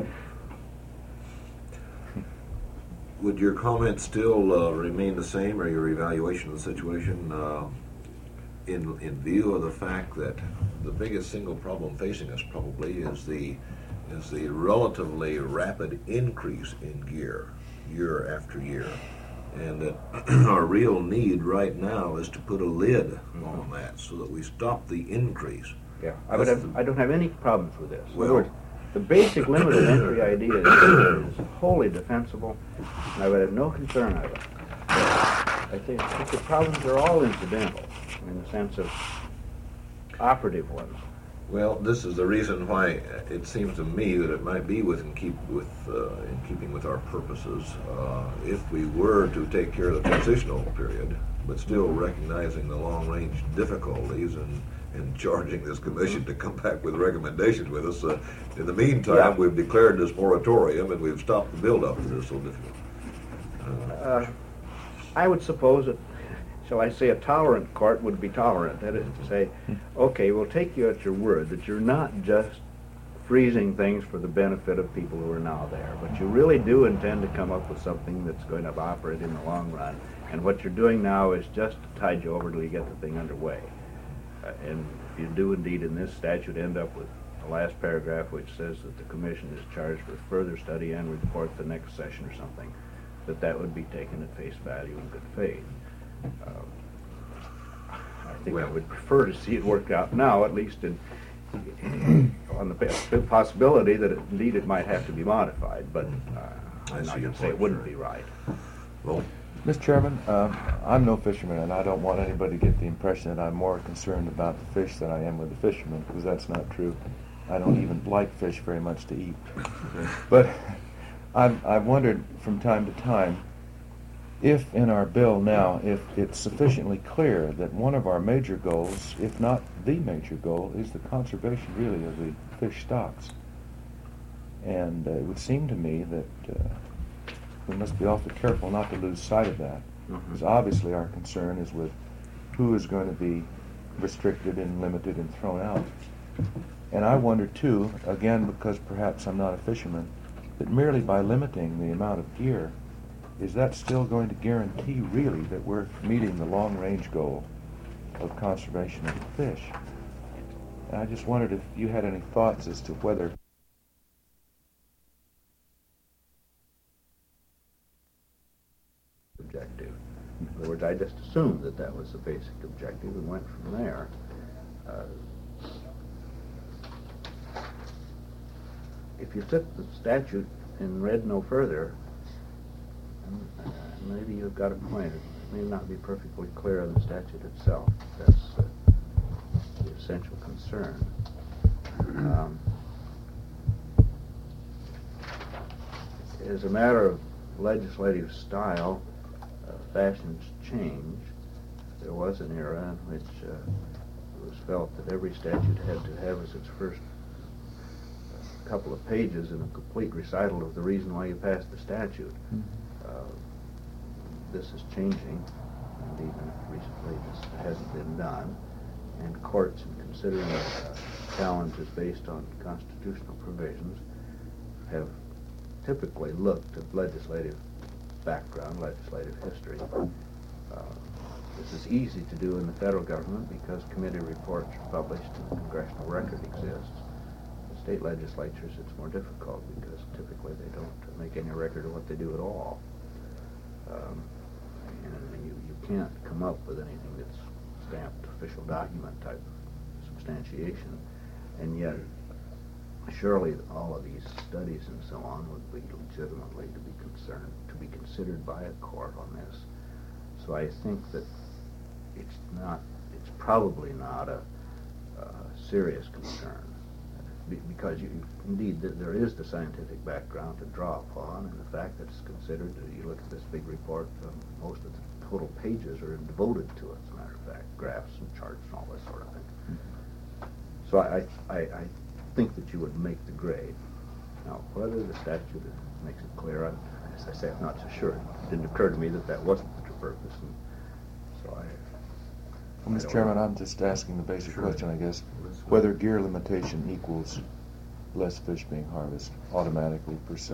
would your comments still uh, remain the same, or your evaluation of the situation, uh, in in view of the fact that the biggest single problem facing us probably is the is the relatively rapid increase in gear year after year, and that our real need right now is to put a lid mm-hmm. on that so that we stop the increase. Yeah, I would have, I don't have any problems with this. Well, in other words, the basic limited entry idea is, is wholly defensible, and I would have no concern of it. I think, I think the problems are all incidental, in the sense of operative ones. Well, this is the reason why it seems to me that it might be within keep with uh, in keeping with our purposes uh, if we were to take care of the transitional period, but still recognizing the long-range difficulties and, and charging this commission to come back with recommendations with us. Uh, in the meantime, yeah. we've declared this moratorium and we've stopped the build-up that is so difficult. Uh, uh, I would suppose that shall I say, a tolerant court would be tolerant. That is to say, okay, we'll take you at your word that you're not just freezing things for the benefit of people who are now there, but you really do intend to come up with something that's going to operate in the long run. And what you're doing now is just to tide you over till you get the thing underway. Uh, and you do indeed in this statute end up with the last paragraph which says that the commission is charged with further study and report the next session or something, that that would be taken at face value in good faith. Um, I think I would prefer to see it worked out now, at least in on the possibility that it, indeed it might have to be modified, but uh, I'm not going to say it wouldn't be right. Well, Mister Chairman, uh, I'm no fisherman, and I don't want anybody to get the impression that I'm more concerned about the fish than I am with the fishermen, because that's not true. I don't even like fish very much to eat. But I've, I've wondered from time to time if in our bill now, if it's sufficiently clear that one of our major goals, if not the major goal, is the conservation really of the fish stocks. And uh, it would seem to me that uh, we must be awfully careful not to lose sight of that, because mm-hmm. obviously our concern is with who is going to be restricted and limited and thrown out. And I wonder too, again because perhaps I'm not a fisherman, that merely by limiting the amount of gear, is that still going to guarantee really that we're meeting the long-range goal of conservation of the fish? And I just wondered if you had any thoughts as to whether objective. In other words, I just assumed that that was the basic objective and went from there. Uh, if you took the statute and read no further, uh, maybe you've got a point. It may not be perfectly clear in the statute itself. That's uh, the essential concern. Um, as a matter of legislative style, uh, fashions change. There was an era in which uh, it was felt that every statute had to have as its first couple of pages and a complete recital of the reason why you passed the statute. Mm-hmm. uh, this is changing, and even recently this hasn't been done. And courts, in considering uh, challenges based on constitutional provisions, have typically looked at legislative background, legislative history. Uh, this is easy to do in the federal government because committee reports are published and the congressional record exists. In state legislatures, it's more difficult because typically they don't make any record of what they do at all. Um, and you, you can't come up with anything that's stamped official document type of substantiation, and yet surely all of these studies and so on would be legitimately to be concerned, to be considered by a court on this. So I think that it's not, it's probably not a, a serious concern, be, because you, indeed th there is the scientific background to draw upon, and the fact that it's considered, uh, you look at this big report, um, most of the total pages are devoted to it, as a matter of fact, graphs and charts and all this sort of thing. Mm-hmm. So I, I, I think that you would make the grade. Now, whether the statute makes it clear, I, as I say, I'm not so sure. It didn't occur to me that that wasn't the purpose, and so I... Well, Mister Chairman, I'm just asking the basic sure. question, I guess, whether gear limitation equals less fish being harvested automatically, per se.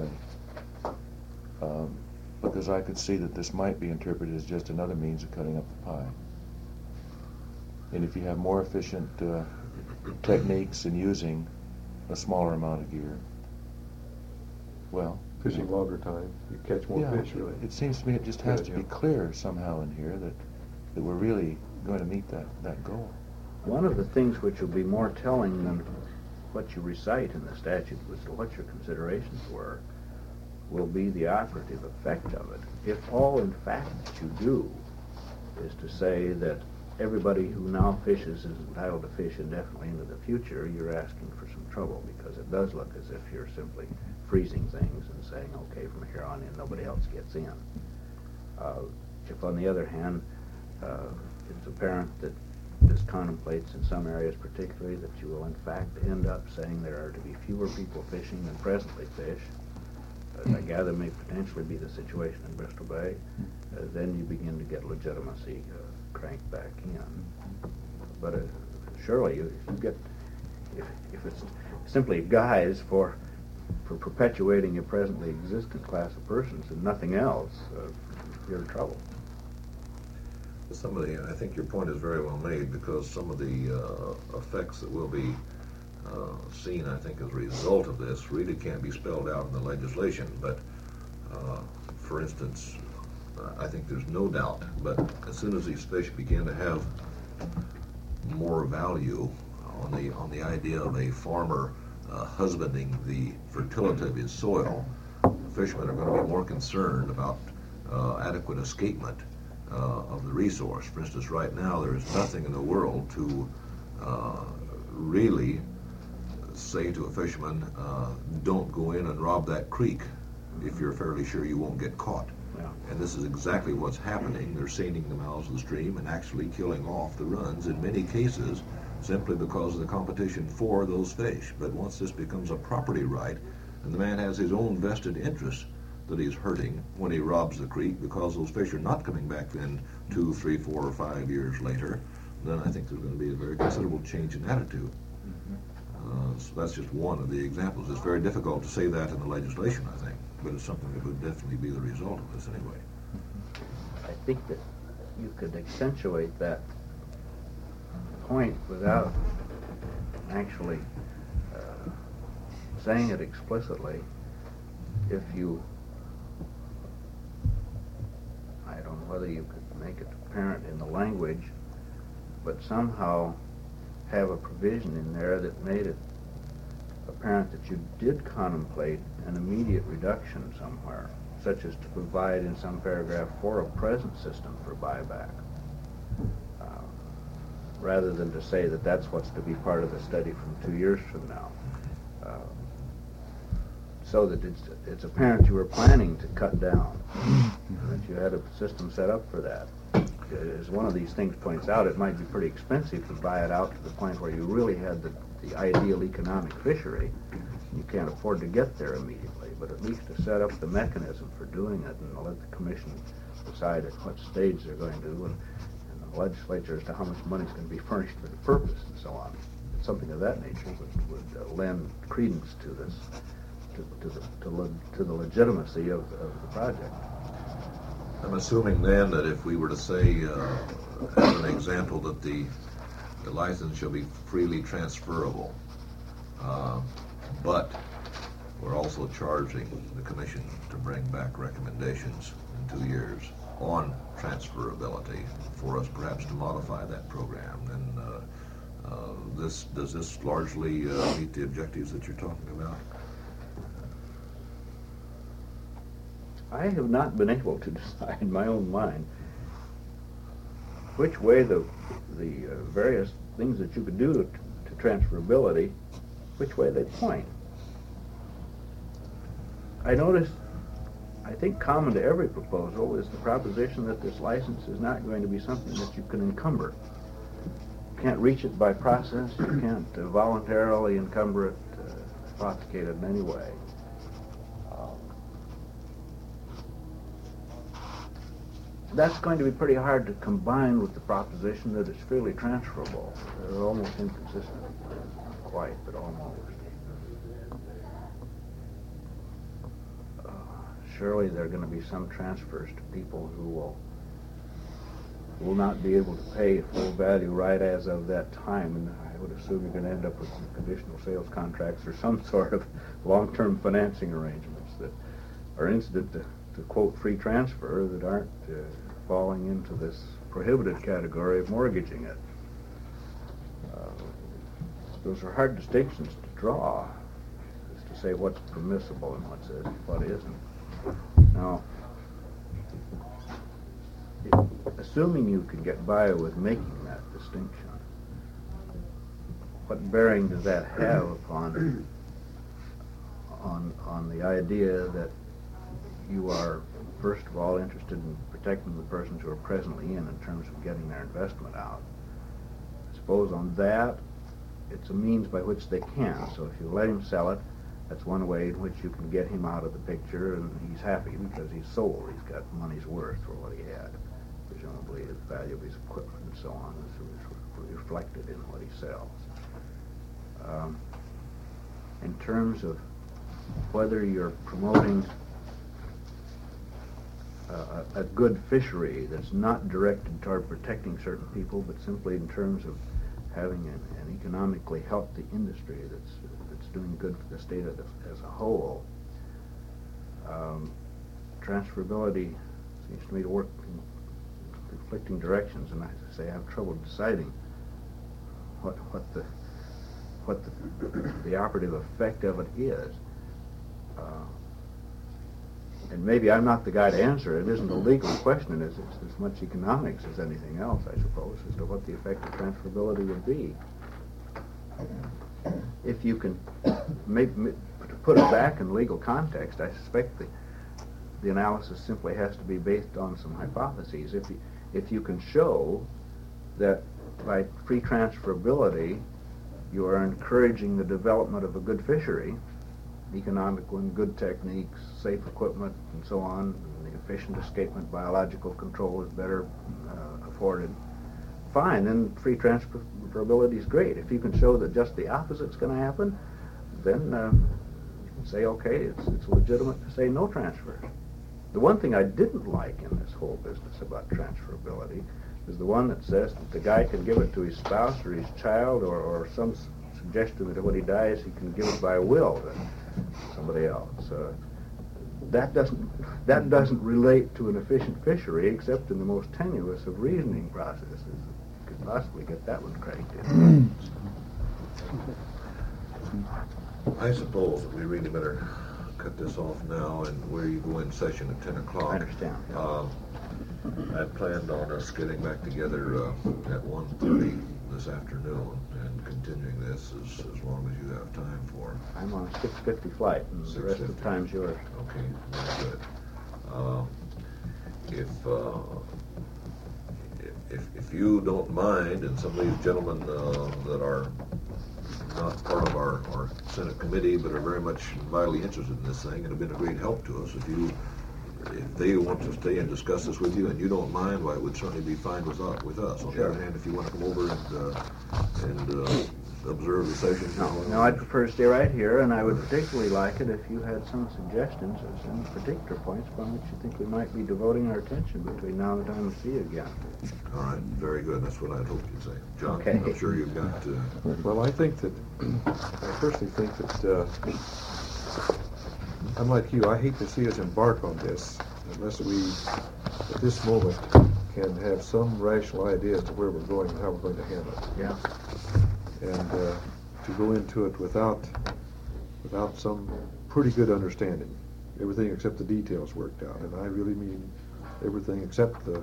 Um, because I could see that this might be interpreted as just another means of cutting up the pie. And if you have more efficient uh, techniques in using a smaller amount of gear, well... Fishing longer time, you catch more yeah, fish, really. It seems to me it just has yeah, to yeah. be clear somehow in here that, that we're really going to meet that, that goal. One of the things which will be more telling than what you recite in the statute as to what your considerations were will be the operative effect of it. If all, in fact, that you do is to say that everybody who now fishes is entitled to fish indefinitely into the future, you're asking for some trouble, because it does look as if you're simply freezing things and saying, okay, from here on in, nobody else gets in. Uh, if, on the other hand, uh, it's apparent that this contemplates in some areas particularly that you will in fact end up saying there are to be fewer people fishing than presently fish, as I gather may potentially be the situation in Bristol Bay, uh, then you begin to get legitimacy uh, cranked back in. But uh, surely, you, you get if, if it's simply a guise for for perpetuating a presently existent class of persons and nothing else, uh, you're in trouble. Some of the, I think your point is very well made, because some of the uh, effects that will be uh, seen, I think, as a result of this really can't be spelled out in the legislation. But, uh, for instance, uh, I think there's no doubt, but as soon as these fish begin to have more value on the on the idea of a farmer uh, husbanding the fertility of his soil, fishermen are going to be more concerned about uh, adequate escapement Uh, of the resource. For instance, right now there is nothing in the world to uh, really say to a fisherman, uh, don't go in and rob that creek if you're fairly sure you won't get caught. Yeah. And this is exactly what's happening. They're seining the mouths of the stream and actually killing off the runs in many cases simply because of the competition for those fish. But once this becomes a property right and the man has his own vested interest that he's hurting when he robs the creek because those fish are not coming back then two, three, four, or five years later, then I think there's going to be a very considerable change in attitude. Uh, so that's just one of the examples. It's very difficult to say that in the legislation, I think, but it's something that would definitely be the result of this anyway. I think that you could accentuate that point without actually uh, saying it explicitly if you, I don't know whether you could make it apparent in the language, but somehow have a provision in there that made it apparent that you did contemplate an immediate reduction somewhere, such as to provide in some paragraph for a present system for buyback, uh, rather than to say that that's what's to be part of the study from two years from now. Uh, so that it's, it's apparent you were planning to cut down, and that you had a system set up for that. As one of these things points out, it might be pretty expensive to buy it out to the point where you really had the, the ideal economic fishery. You can't afford to get there immediately, but at least to set up the mechanism for doing it and let the commission decide at what stage they're going to, and, and the legislature as to how much money is going to be furnished for the purpose and so on. Something of that nature would, would uh, lend credence to this, to, to, the, to, le, to the legitimacy of, of the project. I'm assuming then that if we were to say, uh, as an example, that the, the license shall be freely transferable, uh, but we're also charging the commission to bring back recommendations in two years on transferability for us perhaps to modify that program. And uh, uh, this does this largely uh, meet the objectives that you're talking about? I have not been able to decide in my own mind which way the the uh, various things that you could do to, to transferability, which way they point. I notice, I think common to every proposal is the proposition that this license is not going to be something that you can encumber. You can't reach it by process, you can't uh, voluntarily encumber it, uh, hypothecate it in any way. That's going to be pretty hard to combine with the proposition that it's freely transferable. They're almost inconsistent. Not quite, but almost. Uh, surely there are going to be some transfers to people who will will not be able to pay full value right as of that time, and I would assume you're going to end up with some conditional sales contracts or some sort of long-term financing arrangements that are incident to, to quote free transfer that aren't uh, falling into this prohibited category of mortgaging it. Uh, those are hard distinctions to draw, as to say what's permissible and what's is, what isn't. Now, assuming you can get by with making that distinction, what bearing does that have upon on on the idea that you are, first of all, interested in protecting the persons who are presently in in terms of getting their investment out? I suppose on that, it's a means by which they can. So if you let him sell it, that's one way in which you can get him out of the picture, and he's happy because he's sold. He's got money's worth for what he had. presumably the value of his equipment and so on is, is reflected in what he sells. Um, in terms of whether you're promoting uh, a, a good fishery that's not directed toward protecting certain people, but simply in terms of having an, an economically healthy industry that's that's doing good for the state of the, as a whole, um, transferability seems to me to work in conflicting directions, and I say I have trouble deciding what what the what the, the operative effect of it is. Uh, and maybe I'm not the guy to answer it. It isn't a legal question. It's, it's as much economics as anything else, I suppose, as to what the effect of transferability would be. If you can make, put it back in legal context, I suspect the, the analysis simply has to be based on some hypotheses. If you, if you can show that by free transferability you are encouraging the development of a good fishery, economic one, good techniques, safe equipment, and so on, and the efficient escapement biological control is better uh, afforded, fine, then free transferability is great. If you can show that just the opposite is going to happen, then uh, you can say, okay, it's, it's legitimate to say no transfers. The one thing I didn't like in this whole business about transferability is the one that says that the guy can give it to his spouse or his child, or, or some s- suggestion that when he dies he can give it by will to somebody else. Uh, that doesn't that doesn't relate to an efficient fishery, except in the most tenuous of reasoning processes. You could possibly get that one cranked in. I suppose that we really better cut this off now, and where you go in session at ten o'clock. I understand. Yeah. Uh, I planned on us getting back together uh, at one thirty this afternoon and continuing this as, as long as you have time for. I'm on a six fifty flight, and the rest of the time's yours. Okay, very good. Uh, if, uh, if if you don't mind, and some of these gentlemen uh, that are not part of our, our Senate committee but are very much vitally interested in this thing and have been a great help to us, if you if they want to stay and discuss this with you and you don't mind, why, it would certainly be fine with us. With us. On Sure. the other hand, if you want to come over and uh, and uh, observe the session, No, no, I'd prefer to stay right here, and I would particularly like it if you had some suggestions or some particular points upon which you think we might be devoting our attention between now and the time we see you again. All right, very good. That's what I'd hoped you'd say. John, Okay. I'm sure you've got... Uh, Well, I think that, I personally think that, uh, I'm like you, I hate to see us embark on this unless we, at this moment, can have some rational idea as to where we're going and how we're going to handle it. Yeah. And uh, to go into it without, without some pretty good understanding, everything except the details worked out, and I really mean everything except the,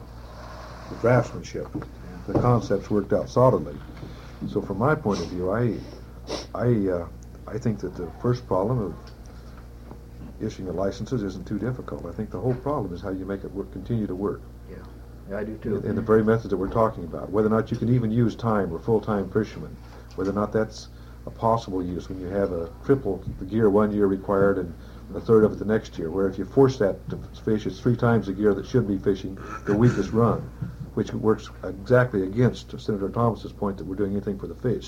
the draftsmanship. The concepts worked out solidly. So from my point of view, I, I, uh, I think that the first problem of issuing the licenses isn't too difficult. I think the whole problem is how you make it work, continue to work. Yeah. Yeah, I do too. And the very methods that we're talking about, whether or not you can even use time or full-time fishermen, whether or not that's a possible use when you have a triple the gear one year required and a third of it the next year, where if you force that to fish, it's three times the gear that should be fishing the weakest run, which works exactly against Senator Thomas's point that we're doing anything for the fish.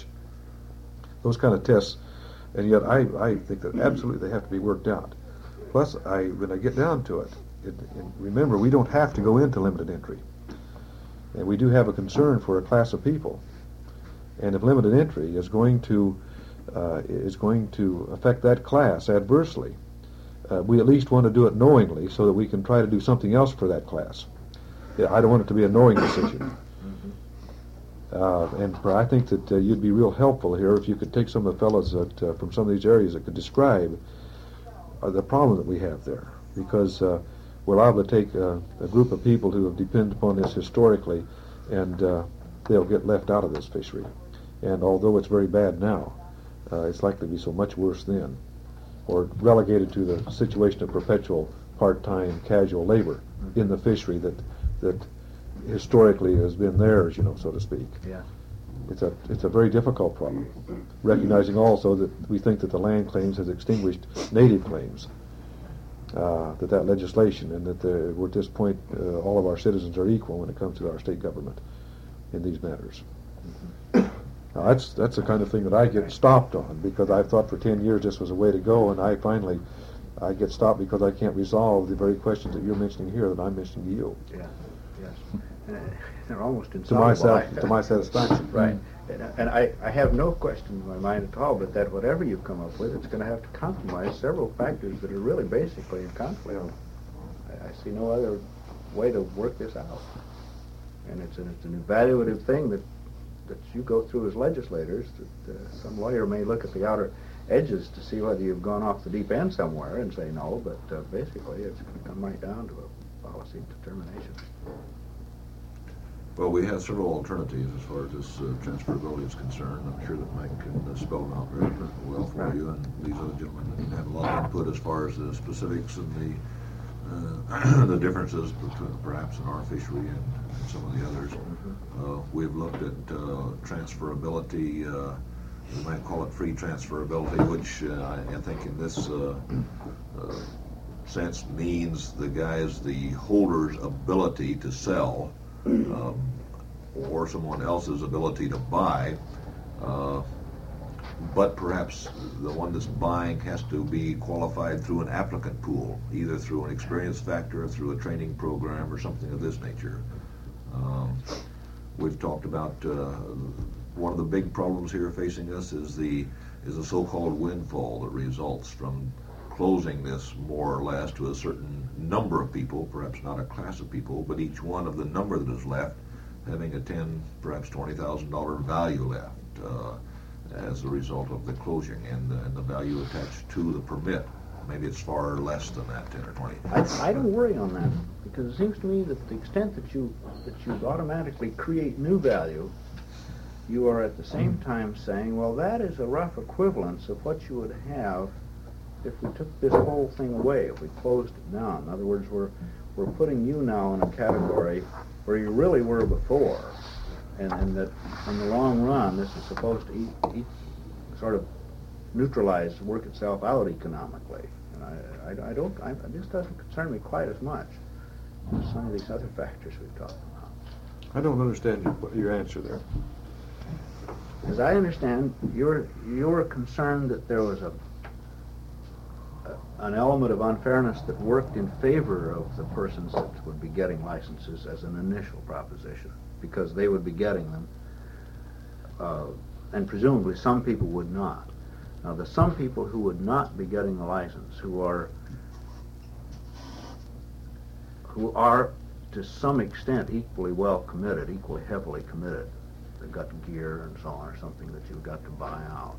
Those kind of tests, and yet I, I think that absolutely they have to be worked out. Plus, I when I get down to it, it, it, remember, we don't have to go into limited entry. And we do have a concern for a class of people. And if limited entry is going to uh, is going to affect that class adversely, uh, we at least want to do it knowingly so that we can try to do something else for that class. Yeah, I don't want it to be a knowing decision. Uh, and I think that uh, you'd be real helpful here if you could take some of the fellows that, uh, from some of these areas that could describe uh, the problem that we have there. Because uh, we're liable to take uh, a group of people who have depended upon this historically, and uh, they'll get left out of this fishery. And although it's very bad now, uh, it's likely to be so much worse then, or relegated to the situation of perpetual part-time casual labor in the fishery that that historically has been theirs, you know, so to speak. Yeah. It's a it's a very difficult problem, recognizing also that we think that the land claims has extinguished native claims. uh, that that legislation, and that the, we're at this point, uh, all of our citizens are equal when it comes to our state government in these matters. Now, that's that's the kind of thing that I get stopped on, because I've thought for ten years this was a way to go, and I finally I get stopped because I can't resolve the very questions that you're mentioning here that I'm mentioning to you. Yeah, yes. Uh, they're almost To my insoluble. sat- to my satisfaction. Right. And, and I, I have no question in my mind at all, but that whatever you come up with, it's going to have to compromise several factors that are really basically in conflict. I, I see no other way to work this out. And it's an, it's an evaluative thing that, that you go through as legislators, that uh, some lawyer may look at the outer edges to see whether you've gone off the deep end somewhere and say no, but uh, basically it's going to come right down to a policy determination. Well, we have several alternatives as far as this uh, transferability is concerned. I'm sure that Mike can uh, spell them out very well for you, and these other gentlemen can have a lot of input as far as the specifics and the uh, the differences between, perhaps in our fishery and, and some of the others. Uh, we've looked at uh, transferability. Uh, we might call it free transferability, which uh, I, I think in this uh, uh, sense means the guy's, the holder's ability to sell. Um, or someone else's ability to buy, uh, but perhaps the one that's buying has to be qualified through an applicant pool, either through an experience factor, through a training program, or something of this nature. Um, we've talked about uh, one of the big problems here facing us is the is the so-called windfall that results from closing this more or less to a certain number of people, perhaps not a class of people, but each one of the number that is left having a ten, perhaps twenty thousand dollar value left uh, as a result of the closing and, and the value attached to the permit. Maybe it's far less than that, ten or twenty. I, I don't worry on that, because it seems to me that the extent that you that you automatically create new value, you are at the same time saying, well, that is a rough equivalence of what you would have if we took this whole thing away, if we closed it down. In other words, we're we're putting you now in a category where you really were before, and, and that in the long run, this is supposed to eat, eat, sort of neutralize, work itself out economically. And I, I, I don't, I, this doesn't concern me quite as much as some of these other factors we've talked about. I don't understand your, your answer there. As I understand, you're you're concerned that there was a an element of unfairness that worked in favor of the persons that would be getting licenses as an initial proposition, because they would be getting them, uh, and presumably some people would not. Now, the some people who would not be getting the license, who are who are to some extent equally well committed, equally heavily committed, they've got gear and so on, or something that you've got to buy out.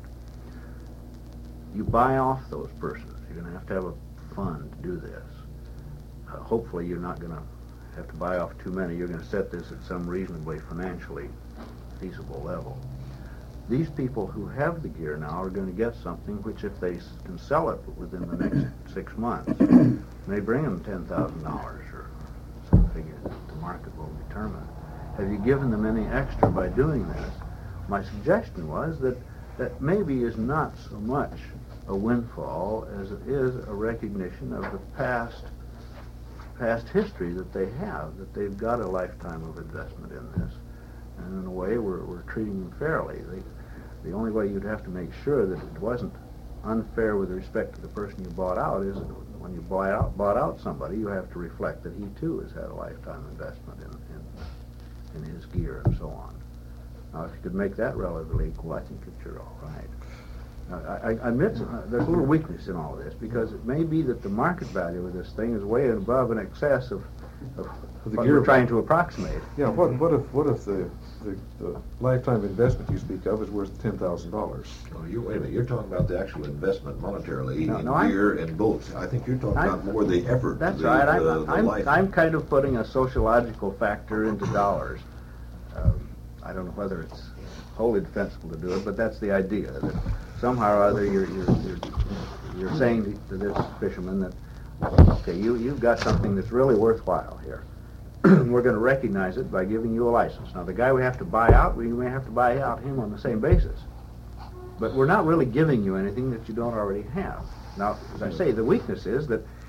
You buy off those persons. You're going to have to have a fund to do this. Uh, hopefully you're not going to have to buy off too many. You're going to set this at some reasonably financially feasible level. These people who have the gear now are going to get something which, if they can sell it within the next six months, may bring them ten thousand dollars or some figure that the market will determine. Have you given them any extra by doing this? My suggestion was that that maybe is not so much a windfall as it is a recognition of the past past history that they have, that they've got a lifetime of investment in this. And in a way, we're, we're treating them fairly. They, the only way you'd have to make sure that it wasn't unfair with respect to the person you bought out is that when you buy out, bought out somebody, you have to reflect that he too has had a lifetime investment in, in, in his gear and so on. Now, if you could make that relatively equal, I think that you're all right. Uh, I, I admit uh, there's a little weakness in all of this, because it may be that the market value of this thing is way above and excess of, of The what gear we're trying value. to approximate. Yeah, what, what if what if the, the, the lifetime investment you speak of is worth ten thousand dollars? Oh, you wait a minute. You're talking about the actual investment monetarily No, in no, I'm- gear and boats. I think you're talking I'm- about more the effort. That's the, right. The, I'm, the I'm, life. I'm kind of putting a sociological factor into dollars. Um, I don't know whether it's wholly defensible to do it, but that's the idea. That somehow or other you're, you're, you're, you're saying to, to this fisherman that, okay, you, you've got something that's really worthwhile here. We're going to recognize it by giving you a license. Now, the guy we have to buy out, we may have to buy out him on the same basis. But we're not really giving you anything that you don't already have. Now, as I say, the weakness is that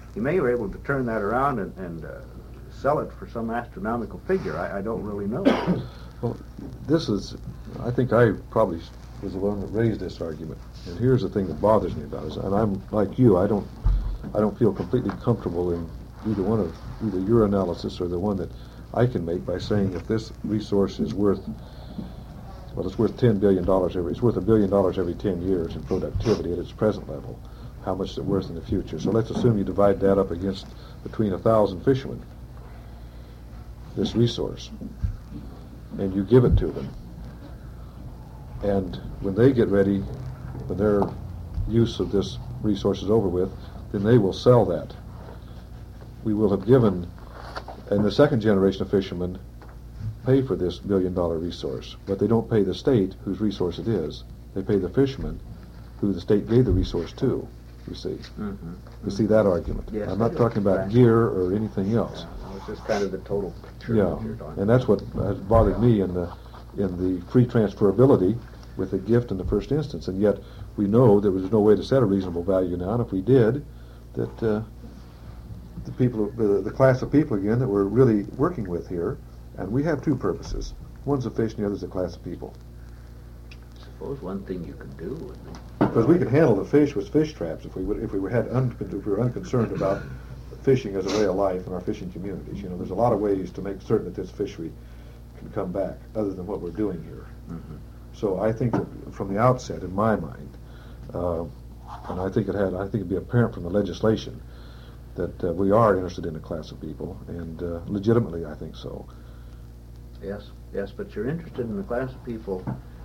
you may be able to turn that around and, and uh, sell it for some astronomical figure. I, I don't really know. Well, this is, I think I probably was the one that raised this argument. And here's the thing that bothers me about it, and I'm like you, I don't, I don't feel completely comfortable in either one of, either your analysis or the one that I can make by saying if this resource is worth, well, it's worth ten billion dollars every, it's worth a billion dollars every ten years in productivity at its present level. How much is it worth in the future? So let's assume you divide that up against between a thousand fishermen, this resource, and you give it to them. And when they get ready, when their use of this resource is over with, then they will sell that. We will have given, and the second generation of fishermen pay for this billion dollar resource, but they don't pay the state whose resource it is. They pay the fishermen who the state gave the resource to, you see. Mm-hmm. You see that argument. Yes, I'm not I do. talking about Right. gear or anything else. Yeah, it's just kind of the total picture Yeah, that you're talking and that's what has bothered me in the in the free transferability with the gift in the first instance, and yet we know there was no way to set a reasonable value now, and if we did, that uh, the people, the, the class of people again that we're really working with here, and we have two purposes. One's a fish, and the other's a class of people. I suppose one thing you could do would be Because we could handle the fish with fish traps if we would, if we had un, if we were unconcerned about fishing as a way of life in our fishing communities. You know, there's a lot of ways to make certain that this fishery can come back, other than what we're doing here. Mm-hmm. So I think that from the outset, in my mind, uh, and I think it had, I think it'd be apparent from the legislation that uh, we are interested in a class of people, and uh, legitimately, I think so. Yes, yes, but you're interested in a class of people,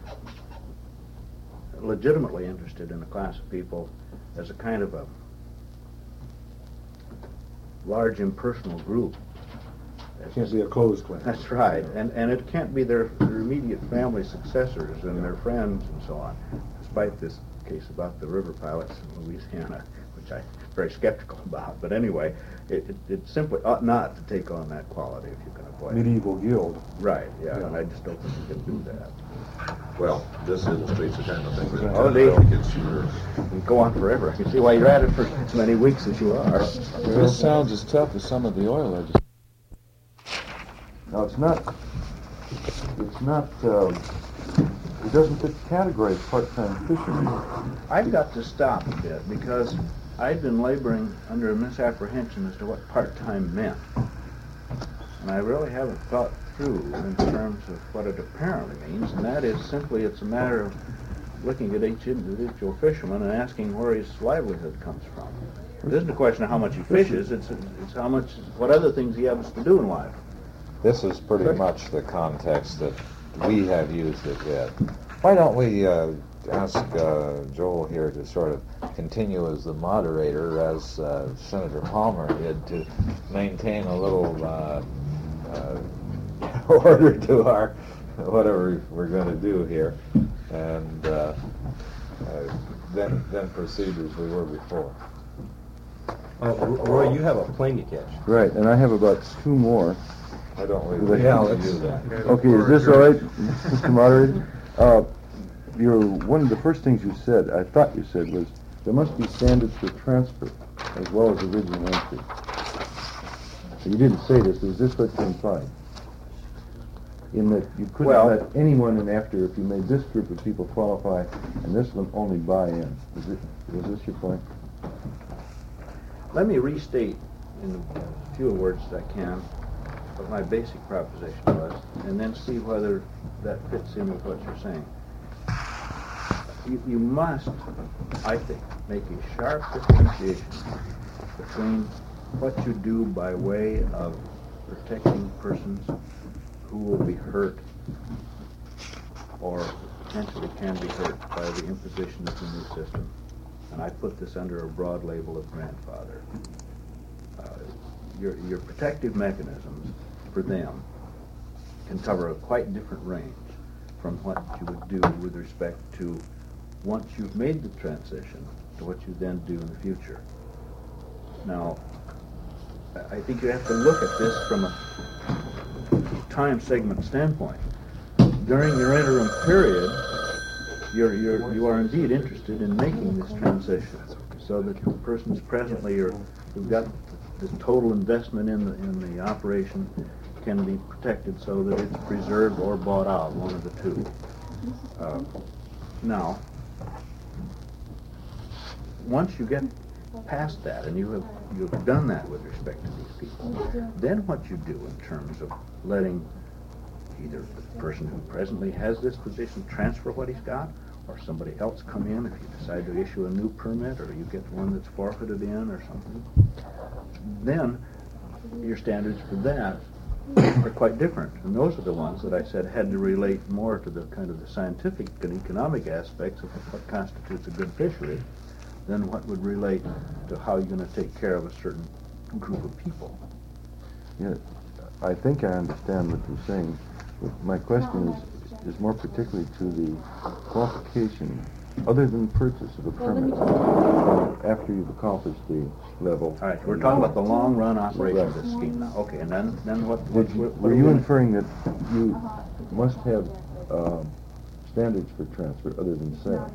legitimately interested in a class of people as a kind of a large impersonal group. It can't be a closed class. That's right, and and it can't be their, their immediate family successors and their friends and so on, despite this case about the river pilots in Louisiana, which I'm very skeptical about. But anyway, it, it, it simply ought not to take on that quality if you can avoid it. Medieval guild. Right, yeah, Yeah. and I just don't think you can do that. Well, this illustrates the kind of thing that Oh, I indeed. think it's your You can go on forever. I can see why you're at it for as many weeks as you are. This sounds as tough as some of the oil legislation. Now, it's not, it's not, uh, it doesn't fit the category of part-time fishermen. I've got to stop a bit because I've been laboring under a misapprehension as to what part-time meant. And I really haven't thought through in terms of what it apparently means, and that is simply it's a matter of looking at each individual fisherman and asking where his livelihood comes from. It isn't a question of how much he fishes, it's, it's how much, what other things he happens to do in life. This is pretty much the context that we have used it with. Why don't we uh, ask uh, Joel here to sort of continue as the moderator, as uh, Senator Palmer did, to maintain a little uh, uh, order to our whatever we're going to do here, and uh, uh, then then proceed as we were before. Uh, Roy, you have a plane to catch. Right, and I have about two more. I don't really Yeah, want to let's- do that. Okay, is this all right, Mister Moderator? Uh, your, one of the first things you said, I thought you said, was there must be standards for transfer as well as original entry. You didn't say this, is this what you implied? In that you couldn't Well- let anyone in after if you made this group of people qualify and this one only buy in. Is it, was this your point? Let me restate in as few words as I can what my basic proposition was, and then see whether that fits in with what you're saying. You, you must, I think, make a sharp differentiation between what you do by way of protecting persons who will be hurt or potentially can be hurt by the imposition of the new system. And I put this under a broad label of grandfather. Uh, your, your protective mechanisms for them can cover a quite different range from what you would do with respect to once you've made the transition to what you then do in the future. Now, I think you have to look at this from a time segment standpoint. During your interim period, you're, you're, you are indeed interested in making this transition so that the persons presently are we've got the total investment in the, in the operation can be protected so that it's preserved or bought out, one of the two. Uh, now, once you get past that, and you have you've done that with respect to these people, then what you do in terms of letting either the person who presently has this position transfer what he's got, or somebody else come in if you decide to issue a new permit, or you get one that's forfeited in or something, then your standards for that are quite different. And those are the ones that I said had to relate more to the kind of the scientific and economic aspects of what constitutes a good fishery than what would relate to how you're going to take care of a certain group of people. Yeah, I think I understand what you're saying. But my question is, is more particularly to the qualification, other than purchase of a permit, uh, after you've accomplished the level. All right, we're talking about the long-run operation of this scheme now. Okay, and then, then what, what, Did you, what, what were are you we- inferring that you must have um, standards for transfer other than sale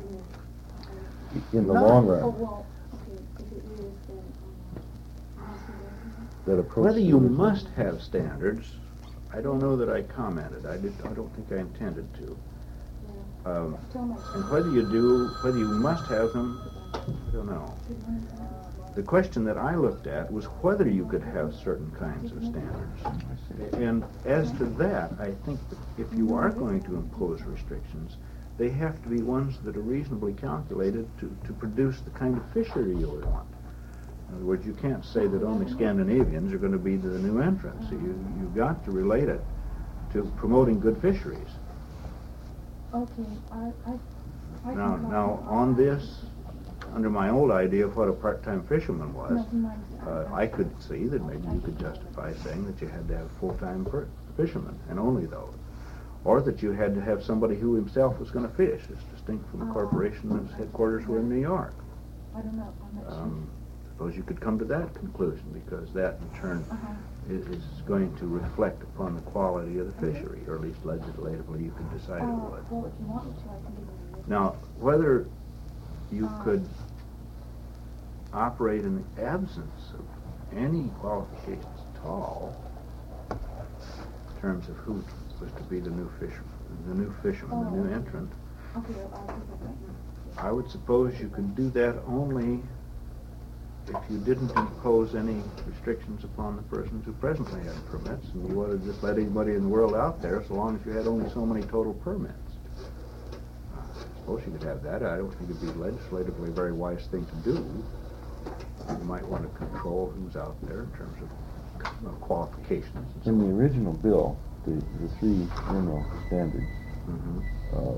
in the No. long Oh, run? well, okay, if it is, then, um, That approach Whether the you original- must have standards, I don't know that I commented. I did. I don't think I intended to. Um, tell my and whether you do, whether you must have them, I don't know. The question that I looked at was whether you could have certain kinds of standards. And as to that, I think that if you are going to impose restrictions, they have to be ones that are reasonably calculated to, to produce the kind of fishery you would want. In other words, you can't say that only Scandinavians are going to be the new entrants. You, you've got to relate it to promoting good fisheries. Okay, I, I, I Now, can now talk on this, under my old idea of what a part-time fisherman was, No, he might- uh, I could see that maybe you could justify saying that you had to have full-time per- fishermen, and only those. Or that you had to have somebody who himself was going to fish, as distinct from a corporation whose headquarters were in New York. I don't know, I'm not Um, suppose you could come to that conclusion, because that in turn sure. Uh-huh. is, is going to reflect upon the quality of the fishery, or at least legislatively you could decide Uh, it would. well, if you want me to, I can give you a list. Now, whether you Uh, could operate in the absence of any qualifications at all, in terms of who was to be the new fisher, the new fisherman, the new Oh. entrant, Okay, I'll I'll take that right now. I would suppose you could do that only if you didn't impose any restrictions upon the persons who presently had permits, and you wanted to just let anybody in the world out there so long as you had only so many total permits. Uh, I suppose you could have that. I don't think it'd be legislatively a very wise thing to do. You might want to control who's out there in terms of you know, qualifications and so In the original bill, the, the three general standards Mhm. uh,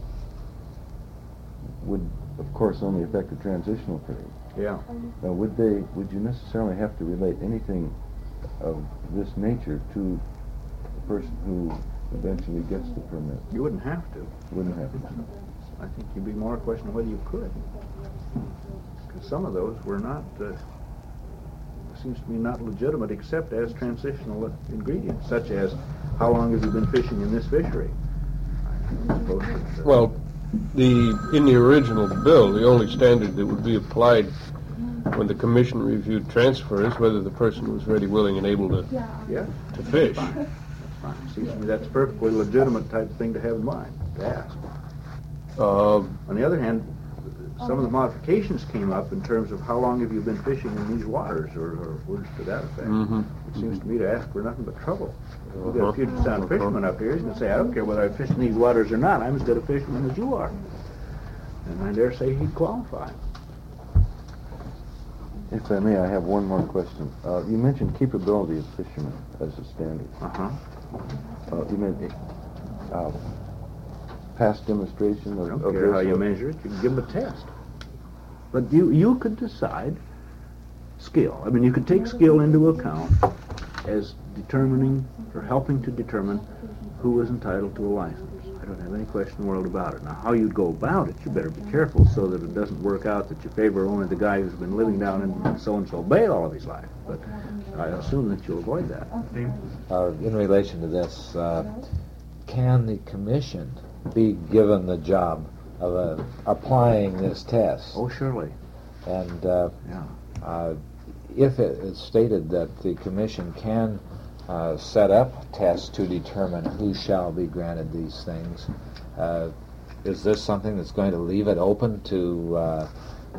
would, of course, only affect the transitional period. Yeah. Now, would they, would you necessarily have to relate anything of this nature to the person who eventually gets the permit? You wouldn't have to. Wouldn't have to. I think you'd be more a question of whether you could. Because some of those were not, uh, seems to me, not legitimate except as transitional ingredients, such as, how long have you been fishing in this fishery? I suppose that, uh, Well, the, in the original bill, the only standard that would be applied when the commission reviewed transfer is whether the person was ready, willing, and able to, Yeah. yeah, to fish. fine. That's fine. Seems to me that's a perfectly legitimate type of thing to have in mind, to ask. Uh, On the other hand, some of the modifications came up in terms of how long have you been fishing in these waters, or, or words to that effect. Mhm. It seems to me to ask for nothing but trouble. You've got Uh-huh. a Puget Sound fisherman up here, he's going to say, I don't care whether I fish in these waters or not, I'm as good a fisherman as you are. And I dare say he'd qualify. If I may, I have one more question. Uh, you mentioned capability of fishermen as a standard. Uh-huh. Uh, you meant uh, past demonstration I of, don't of care this how you or- measure it, you can give them a test. But you, you could decide skill. I mean, you could take skill into account as determining, or helping to determine who is entitled to a license. I don't have any question in the world about it. Now, how you'd go about it, you better be careful so that it doesn't work out that you favor only the guy who's been living down in so-and-so bay all of his life. But I assume that you'll avoid that. Uh, in relation to this, uh, can the commission be given the job of uh, applying this test? Oh, surely. And uh, Yeah. uh, if it is stated that the commission can uh, set up tests to determine who shall be granted these things, uh, is this something that's going to leave it open to uh,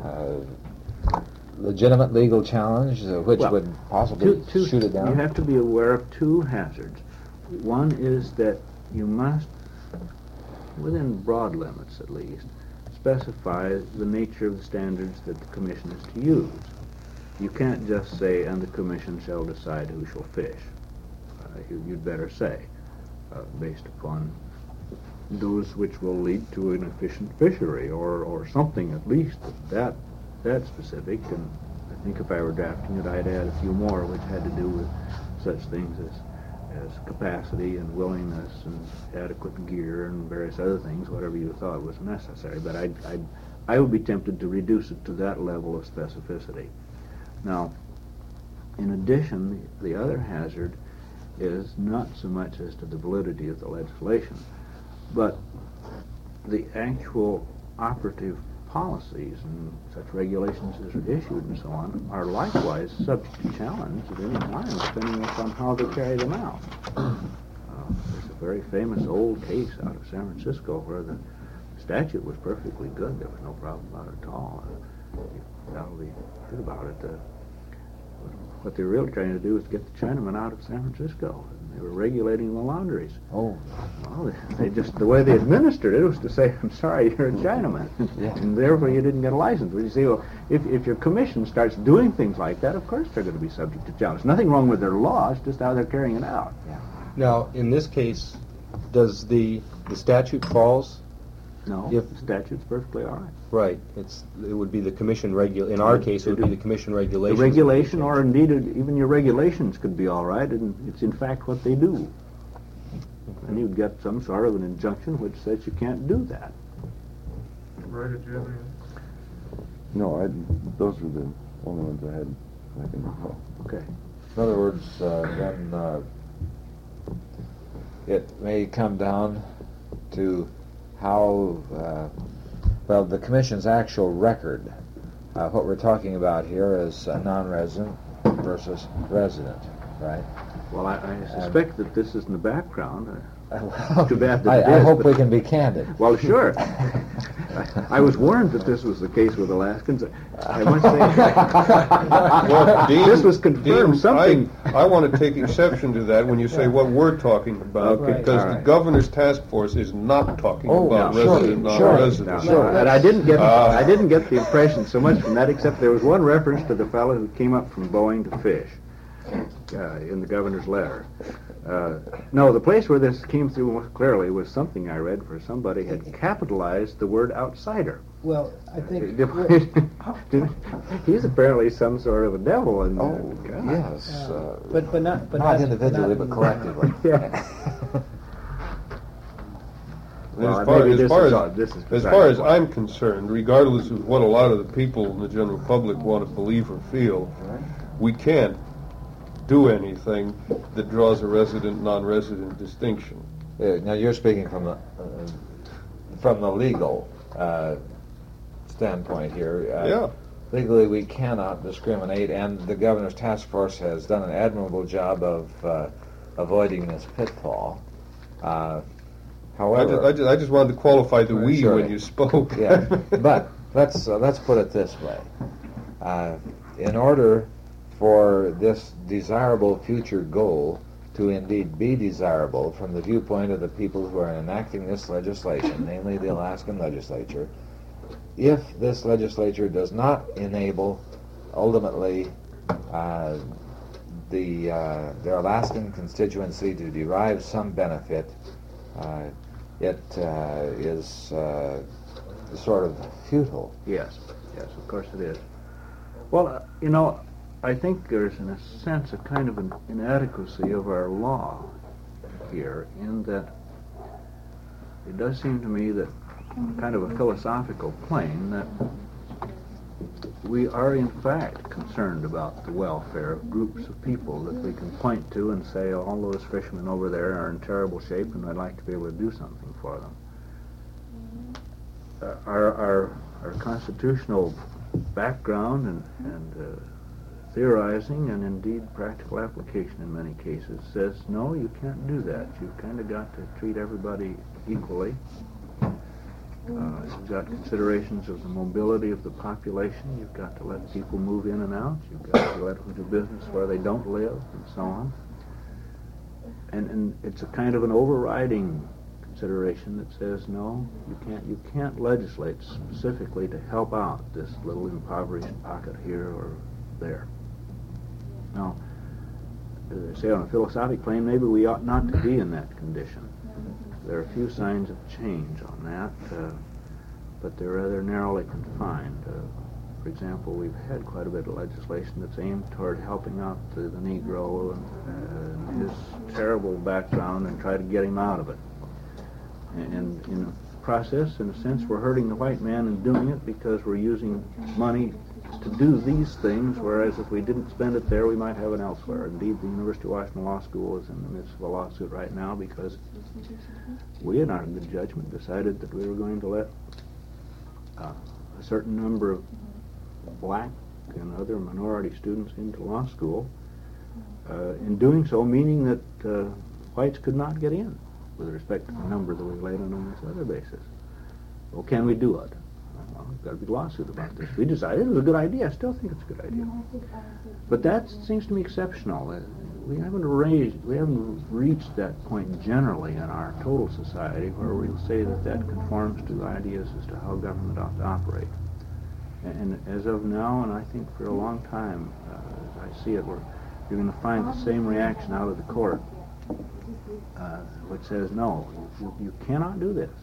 uh, legitimate legal challenge, uh, which Well, would possibly Two- two- shoot it down? You have to be aware of two hazards. One is that you must, within broad limits at least, specify the nature of the standards that the commission is to use. You can't just say, and the commission shall decide who shall fish. Uh, you, you'd better say, uh, based upon those which will lead to an efficient fishery, or, or something at least that that specific. And I think if I were drafting it, I'd add a few more which had to do with such things as as capacity and willingness and adequate gear and various other things, whatever you thought was necessary. But I'd, I'd, I would be tempted to reduce it to that level of specificity. Now, in addition, the, the other hazard is not so much as to the validity of the legislation, but the actual operative policies and such regulations as are issued and so on are likewise subject to challenge at any time, depending upon how they carry them out. Uh, there's a very famous old case out of San Francisco where the statute was perfectly good. There was no problem about it at all. Uh, you probably good about it. Uh, what they were really trying to do was get the Chinamen out of San Francisco. And they were regulating the laundries. Oh. Well, they, they just, the way they administered it was to say, I'm sorry, you're a Chinaman. Yeah. And therefore you didn't get a license. But you see, well, if, if your commission starts doing things like that, of course they're going to be subject to challenge. Nothing wrong with their laws, just how they're carrying it out. Yeah. Now, in this case, does the, the statute falls? No, If- the statute's perfectly all right. Right. It's, it would be the commission regu, in our case, it would be the commission The regulations. regulation, or indeed it- even your regulations could be all right, and it's in fact what they do. And you'd get some sort of an injunction which says you can't do that. No, I, those were the only ones I had, I can recall. Okay. In other words, uh, then uh, it may come down to how, uh, well, the commission's actual record. Uh, what we're talking about here is uh, non-resident versus resident, right? Well, I, I suspect that this is in the background. Uh, Well, Too bad that I, it I is, hope but- we can be candid. Well, sure. I, I was warned that this was the case with Alaskans. I must say, Well, Dean- this was confirmed. Dean, Something. I, I want to take exception to that when you say what we're talking about, Okay, because all the right. governor's task force is not talking Oh, about no, sure, resident, sure. non-resident. No, no, and I didn't get Uh, I didn't get the impression so much from that, except there was one reference to the fellow who came up from Boeing to fish uh, in the governor's letter. Uh, no, the place where this came through most clearly was something I read where somebody had capitalized the word outsider. Well, I think, He's apparently some sort of a devil. And, Oh, God. yes. uh, Uh, but, but not, but not not individually, not but in- collectively. Yeah. Well, as far, maybe as, this far is as, all- this is as beside far the as point. I'm concerned, regardless of what a lot of the people in the general public want to believe or feel, we can't do anything that draws a resident, non-resident distinction. Yeah, now you're speaking from the uh, from the legal uh, standpoint here. Uh, Yeah. Legally, we cannot discriminate, and the governor's task force has done an admirable job of uh, avoiding this pitfall. Uh, I however, just, I, just, I just wanted to qualify the we Sure. when you spoke. yeah, but let's uh, let's put it this way: uh, in order for this desirable future goal to indeed be desirable from the viewpoint of the people who are enacting this legislation, namely the Alaskan legislature, if this legislature does not enable ultimately uh, the uh, their Alaskan constituency to derive some benefit, uh, it uh, is uh, sort of futile. Yes, yes, of course it is. Well, uh, you know, I think there's, in a sense, a kind of an inadequacy of our law here, in that it does seem to me that, kind of a philosophical plane, that we are in fact concerned about the welfare of groups of people that we can point to and say, oh, all those fishermen over there are in terrible shape and I'd like to be able to do something for them. Uh, our, our, our constitutional background and, and uh, theorizing and indeed practical application in many cases says, no, you can't do that. You've kind of got to treat everybody equally. Uh, you've got considerations of the mobility of the population. You've got to let people move in and out. You've got to let them do business where they don't live, and so on. And, and it's a kind of an overriding consideration that says, no, you can't, you can't legislate specifically to help out this little impoverished pocket here or there. Now, as I say, on a philosophic plane, maybe we ought not to be in that condition. There are a few signs of change on that, uh, but they're rather narrowly confined. Uh, for example, we've had quite a bit of legislation that's aimed toward helping out the, the Negro and, uh, and his terrible background and try to get him out of it. And, and in the process, in a sense, we're hurting the white man in doing it because we're using money to do these things, whereas if we didn't spend it there, we might have it elsewhere. Indeed, the University of Washington Law School is in the midst of a lawsuit right now because we, in our good judgment, decided that we were going to let uh, a certain number of black and other minority students into law school. Uh, in doing so, meaning that uh, whites could not get in with respect to the number that we laid on this other basis. Well, can we do it? Well, we've got a big lawsuit about this. We decided it was a good idea. I still think it's a good idea. But that seems to me exceptional. Uh, we haven't raised, we haven't reached that point generally in our total society where we'll say that that conforms to ideas as to how government ought to operate. And, and as of now, and I think for a long time, uh, as I see it, we're, you're going to find the same reaction out of the court, uh, which says, no, you, you cannot do this.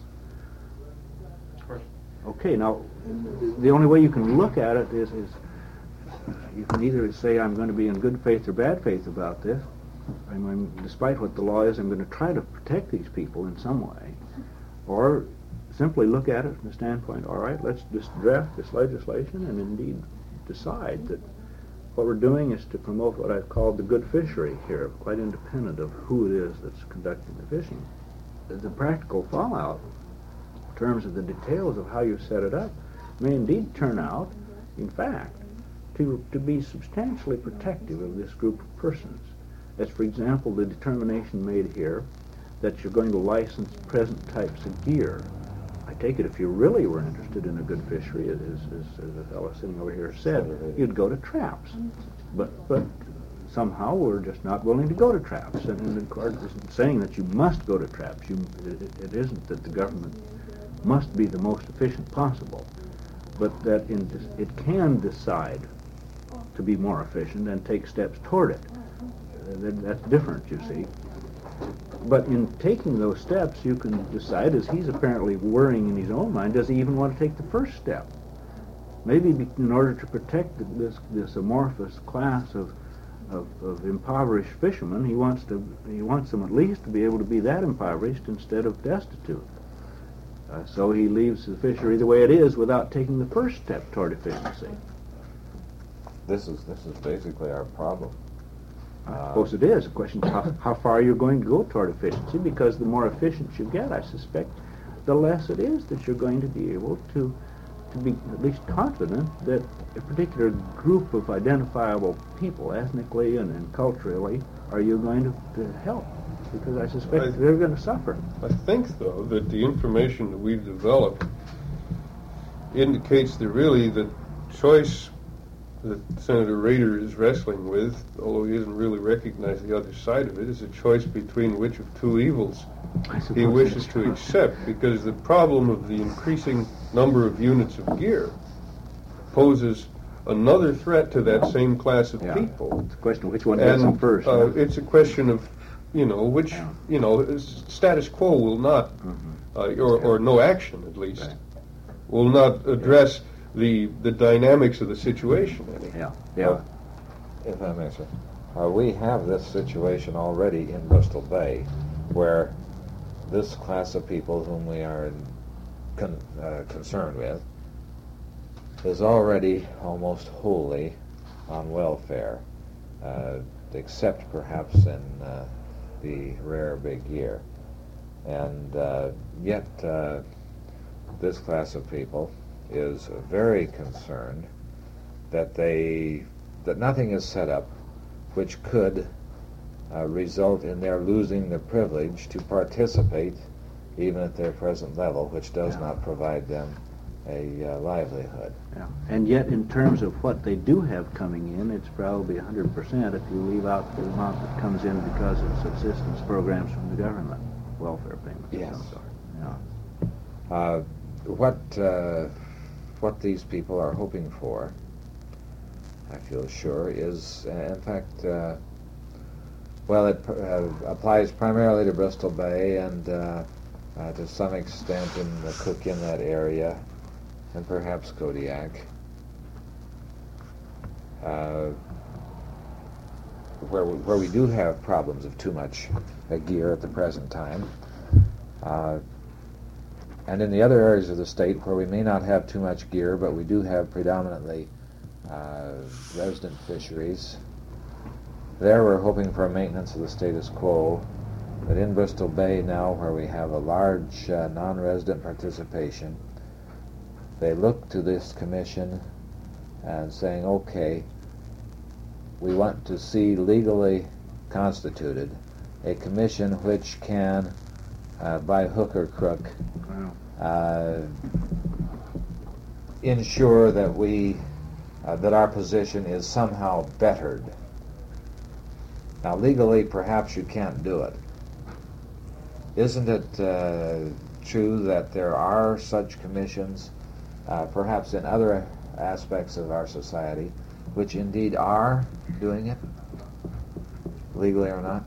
Okay, now, the only way you can look at it is, is you can either say I'm going to be in good faith or bad faith about this. I mean, despite what the law is, I'm going to try to protect these people in some way. Or simply look at it from the standpoint, all right, let's just draft this legislation and indeed decide that what we're doing is to promote what I've called the good fishery here, quite independent of who it is that's conducting the fishing. The, the practical fallout in terms of the details of how you set it up may indeed turn out, in fact, to, to be substantially protective of this group of persons. As, for example, the determination made here that you're going to license present types of gear. I take it if you really were interested in a good fishery, as, as, as the fellow sitting over here said, you'd go to traps. But, but somehow we're just not willing to go to traps. And, and the court isn't saying that you must go to traps. You, it, it isn't that the government must be the most efficient possible, but that in, it can decide to be more efficient and take steps toward it. Uh, that's different, you see. But in taking those steps, you can decide, as he's apparently worrying in his own mind, does he even want to take the first step? Maybe be, in order to protect this this amorphous class of, of of impoverished fishermen, he wants to he wants them at least to be able to be that impoverished instead of destitute. Uh, so he leaves the fishery the way it is without taking the first step toward efficiency. This is this is basically our problem. I suppose it is. The question is how, how far you're going to go toward efficiency, because the more efficient you get, I suspect, the less it is that you're going to be able to to be at least confident that a particular group of identifiable people, ethnically and, and culturally, are you going to, to help, because I suspect I, they're going to suffer. I think, though, that the information that we've developed indicates that really the choice that Senator Rader is wrestling with, although he doesn't really recognize the other side of it, is a choice between which of two evils he wishes to accept, because the problem of the increasing number of units of gear poses another threat to that same class of yeah. people. It's a question of which one gets and, them first. Uh, yeah. It's a question of, you know, which, yeah. you know, status quo will not, mm-hmm. uh, or, or no action at least, right. will not address the the dynamics of the situation. Yeah, yeah. Uh, if I may, sir, uh, we have this situation already in Bristol Bay, where this class of people whom we are con- uh, concerned with is already almost wholly on welfare, uh, except perhaps in uh, the rare big year. And uh, yet uh, this class of people is very concerned that they that nothing is set up which could uh, result in their losing the privilege to participate even at their present level, which does Yeah. not provide them a uh, livelihood. Yeah. And yet, in terms of what they do have coming in, it's probably one hundred percent if you leave out the amount that comes in because of subsistence programs from the government, welfare payments of Yes. some sort. Yeah. Uh, what uh, what these people are hoping for, I feel sure, is uh, in fact, uh, well, it uh, applies primarily to Bristol Bay and uh, uh, to some extent in the Cook Inlet area, and perhaps Kodiak, uh, where we, where we do have problems of too much uh, gear at the present time. Uh, and in the other areas of the state where we may not have too much gear, but we do have predominantly uh, resident fisheries, there we're hoping for a maintenance of the status quo. But in Bristol Bay now, where we have a large uh, non-resident participation, they look to this commission and saying, okay, we want to see legally constituted a commission which can, uh, by hook or crook, uh, ensure that we, uh, that our position is somehow bettered. Now, legally, perhaps you can't do it. Isn't it uh, true that there are such commissions, uh, perhaps in other aspects of our society, which indeed are doing it, legally or not?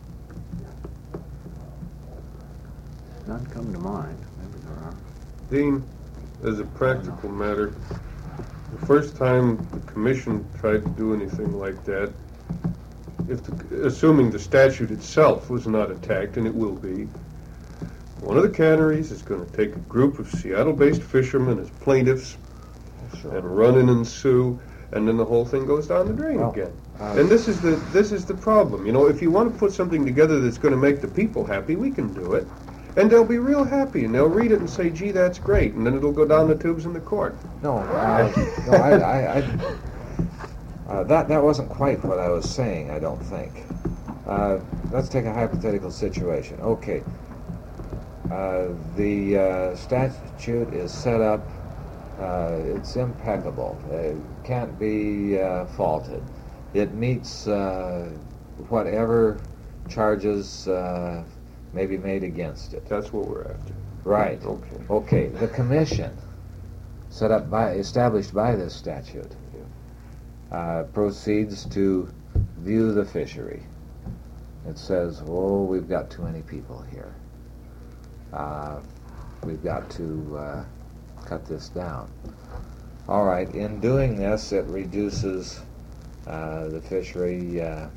None come to mind. Maybe there are. Dean, as a practical matter, the first time the commission tried to do anything like that, if the, assuming the statute itself was not attacked, and it will be, one of the canneries is going to take a group of Seattle-based fishermen as plaintiffs Sure. and run in and sue, and then the whole thing goes down the drain Well, again. uh, and this is the this is the problem. You know, if you want to put something together that's going to make the people happy, we can do it, and they'll be real happy, and they'll read it and say, "Gee, that's great," and then it'll go down the tubes in the court. No, uh, no, I, I, I uh, that that wasn't quite what I was saying. I don't think. Uh, let's take a hypothetical situation. Okay, uh, the uh, statute is set up. Uh, it's impeccable. It can't be uh, faulted. It meets uh, whatever charges uh, may be made against it. That's what we're after. Right. Okay. Okay. The commission, set up by, established by this statute, uh, proceeds to view the fishery. It says, "Oh, we've got too many people here. Uh, we've got to uh, cut this down." All right. In doing this, it reduces uh, the fishery uh,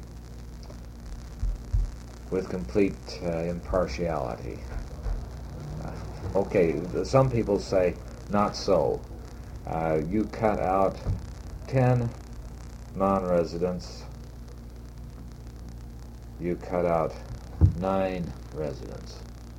with complete uh, impartiality. Uh, okay, some people say, not so. Uh, you cut out ten non-residents, you cut out nine residents.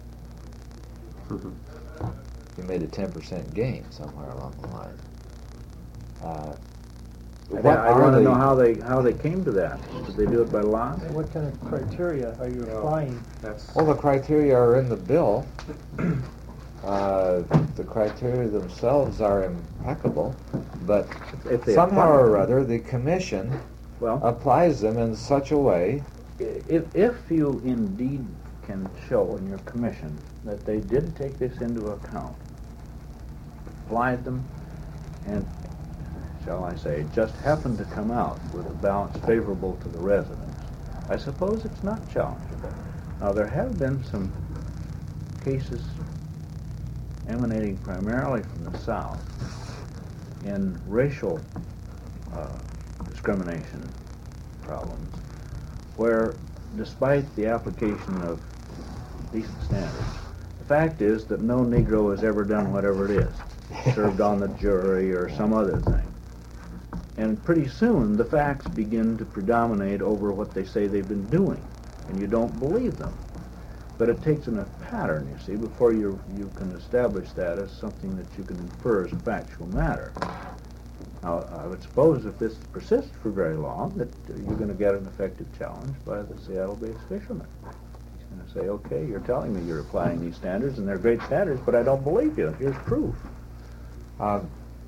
You made a ten percent gain somewhere along the line. Uh, what I, I are want to the- know how they how they came to that. Did they do it by law? What kind of criteria are you applying? Well, the criteria are in the bill. Uh, the criteria themselves are impeccable, but If they somehow apply- or other, the commission Well, applies them in such a way. if if you indeed can show in your commission that they did take this into account, applied them, and, shall I say, just happened to come out with a balance favorable to the residents, I suppose it's not challengeable. Now, there have been some cases emanating primarily from the South in racial uh, discrimination problems, where despite the application of decent standards, the fact is that no Negro has ever done whatever it is, served on the jury or some other thing. And pretty soon the facts begin to predominate over what they say they've been doing, and you don't believe them. But it takes enough pattern, you see, before you you can establish that as something that you can infer as a factual matter. Now, I would suppose if this persists for very long, that uh, you're going to get an effective challenge by the Seattle-based fishermen. He's going to say, okay, you're telling me you're applying these standards, and they're great standards, but I don't believe you. Here's proof. Uh,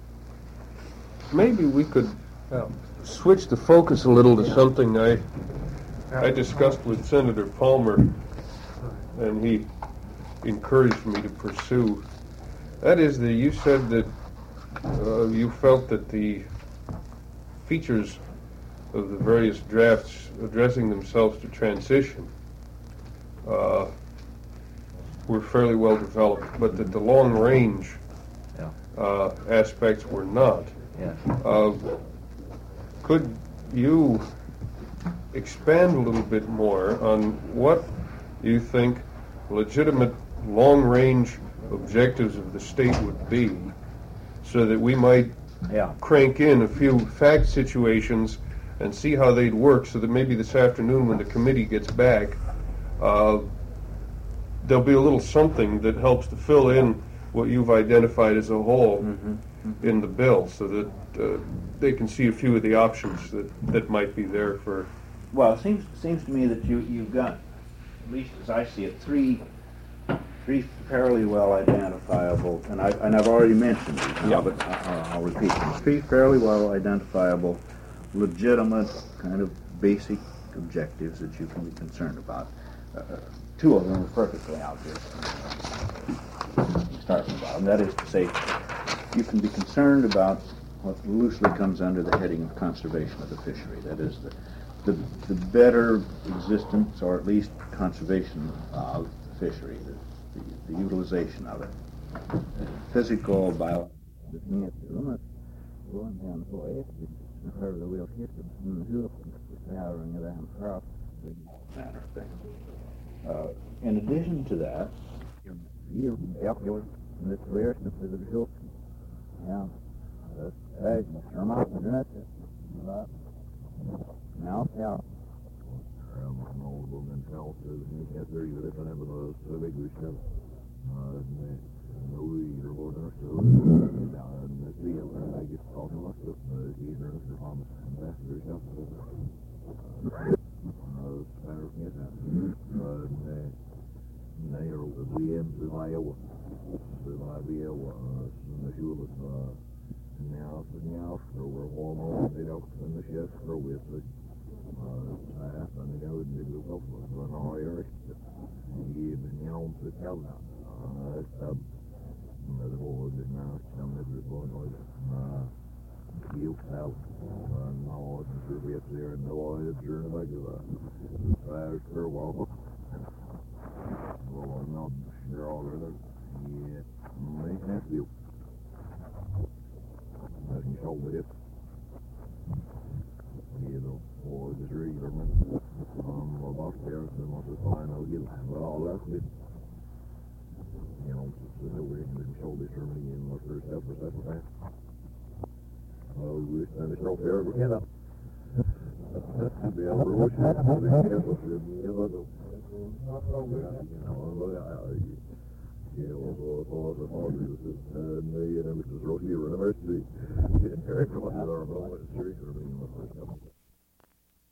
maybe we could uh, switch the focus a little to something I I discussed with Senator Palmer, and he encouraged me to pursue. That is that you said that uh, you felt that the features of the various drafts addressing themselves to transition uh, were fairly well developed, but that the long range Yeah. uh, aspects were not. Yes. Uh, could you expand a little bit more on what you think legitimate long-range objectives of the state would be, so that we might Yeah. crank in a few fact situations and see how they'd work, so that maybe this afternoon when the committee gets back, uh, there'll be a little something that helps to fill in what you've identified as a hole Mm-hmm. Mm-hmm. in the bill, so that uh, they can see a few of the options that, that might be there for. Well, it seems seems to me that you you've got, at least as I see it, three three fairly well identifiable, and I and I've already mentioned these now, Yeah. but I, I'll repeat them. Three fairly well identifiable, legitimate kind of basic objectives that you can be concerned about. Uh, two of them are perfectly obvious. Start from the bottom. That is to say, you can be concerned about what loosely comes under the heading of conservation of the fishery. That is the the, the better existence, or at least conservation of the fishery, the, the, the utilization of it. Physical, bio, uh, in addition to that, you help your the career the result. Yeah. Now, yeah.